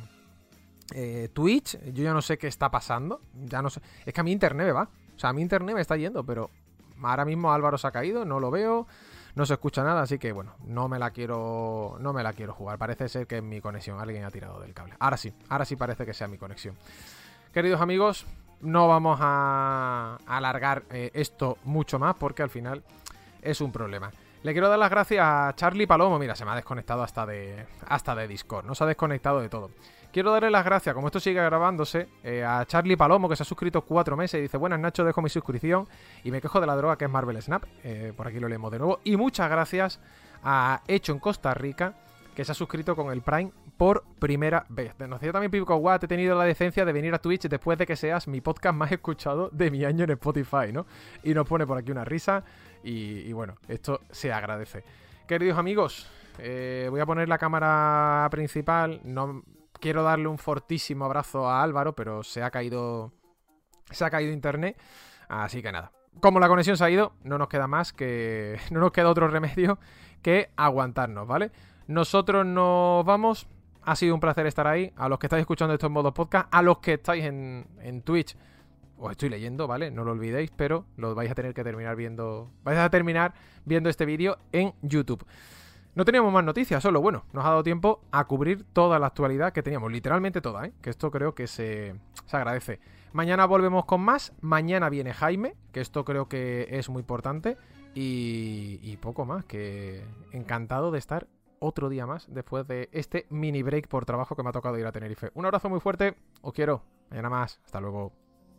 eh, Twitch. Yo ya no sé qué está pasando. Ya no sé. Es que a mi internet me va. O sea, a mi internet me está yendo, pero ahora mismo Álvaro se ha caído, no lo veo, no se escucha nada, así que bueno, no me la quiero, no me la quiero jugar. Parece ser que es mi conexión. Alguien ha tirado del cable. Ahora sí, ahora sí parece que sea mi conexión. Queridos amigos, no vamos a alargar eh, esto mucho más porque al final es un problema. Le quiero dar las gracias a Charlie Palomo. Mira, se me ha desconectado hasta de hasta de Discord. No se ha desconectado de todo. Quiero darle las gracias, como esto sigue grabándose, eh, a Charlie Palomo, que se ha suscrito cuatro meses y dice: buenas, Nacho, dejo mi suscripción y me quejo de la droga que es Marvel Snap. Eh, por aquí lo leemos de nuevo. Y muchas gracias a Hecho en Costa Rica, que se ha suscrito con el Prime por primera vez. Nos decía también Pico Watt: he tenido la decencia de venir a Twitch después de que seas mi podcast más escuchado de mi año en Spotify, ¿no? Y nos pone por aquí una risa y, y bueno, esto se agradece. Queridos amigos, eh, voy a poner la cámara principal. No quiero darle un fortísimo abrazo a Álvaro, pero se ha caído se ha caído internet, así que nada. como la conexión se ha ido, no nos queda más que... No nos queda otro remedio que aguantarnos, ¿vale? Nosotros nos vamos. Ha sido un placer estar ahí. A los que estáis escuchando esto en modo podcast, a los que estáis en, en Twitch, os estoy leyendo, ¿vale? No lo olvidéis, pero lo vais a tener que terminar viendo. Vais a terminar viendo este vídeo en YouTube. No teníamos más noticias, solo, bueno, nos ha dado tiempo a cubrir toda la actualidad que teníamos, literalmente toda, ¿eh? Que esto creo que se, se agradece. Mañana volvemos con más. Mañana viene Jaime, que esto creo que es muy importante. Y, y poco más, que encantado de estar otro día más después de este mini break por trabajo que me ha tocado ir a Tenerife. Un abrazo muy fuerte, os quiero. Mañana más, hasta luego.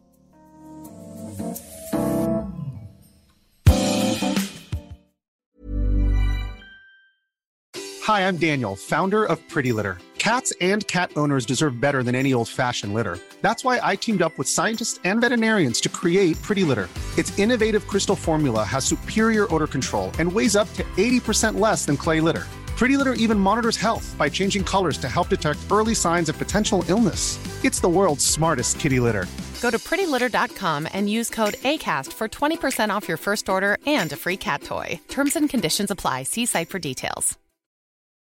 Hi, I'm Daniel, founder of Pretty Litter. Cats and cat owners deserve better than any old-fashioned litter. That's why I teamed up with scientists and veterinarians to create Pretty Litter. Its innovative crystal formula has superior odor control and weighs up to eighty percent less than clay litter. Pretty Litter even monitors health by changing colors to help detect early signs of potential illness. It's the world's smartest kitty litter. Go to pretty litter dot com and use code ACAST for twenty percent off your first order and a free cat toy. Terms and conditions apply. See site for details.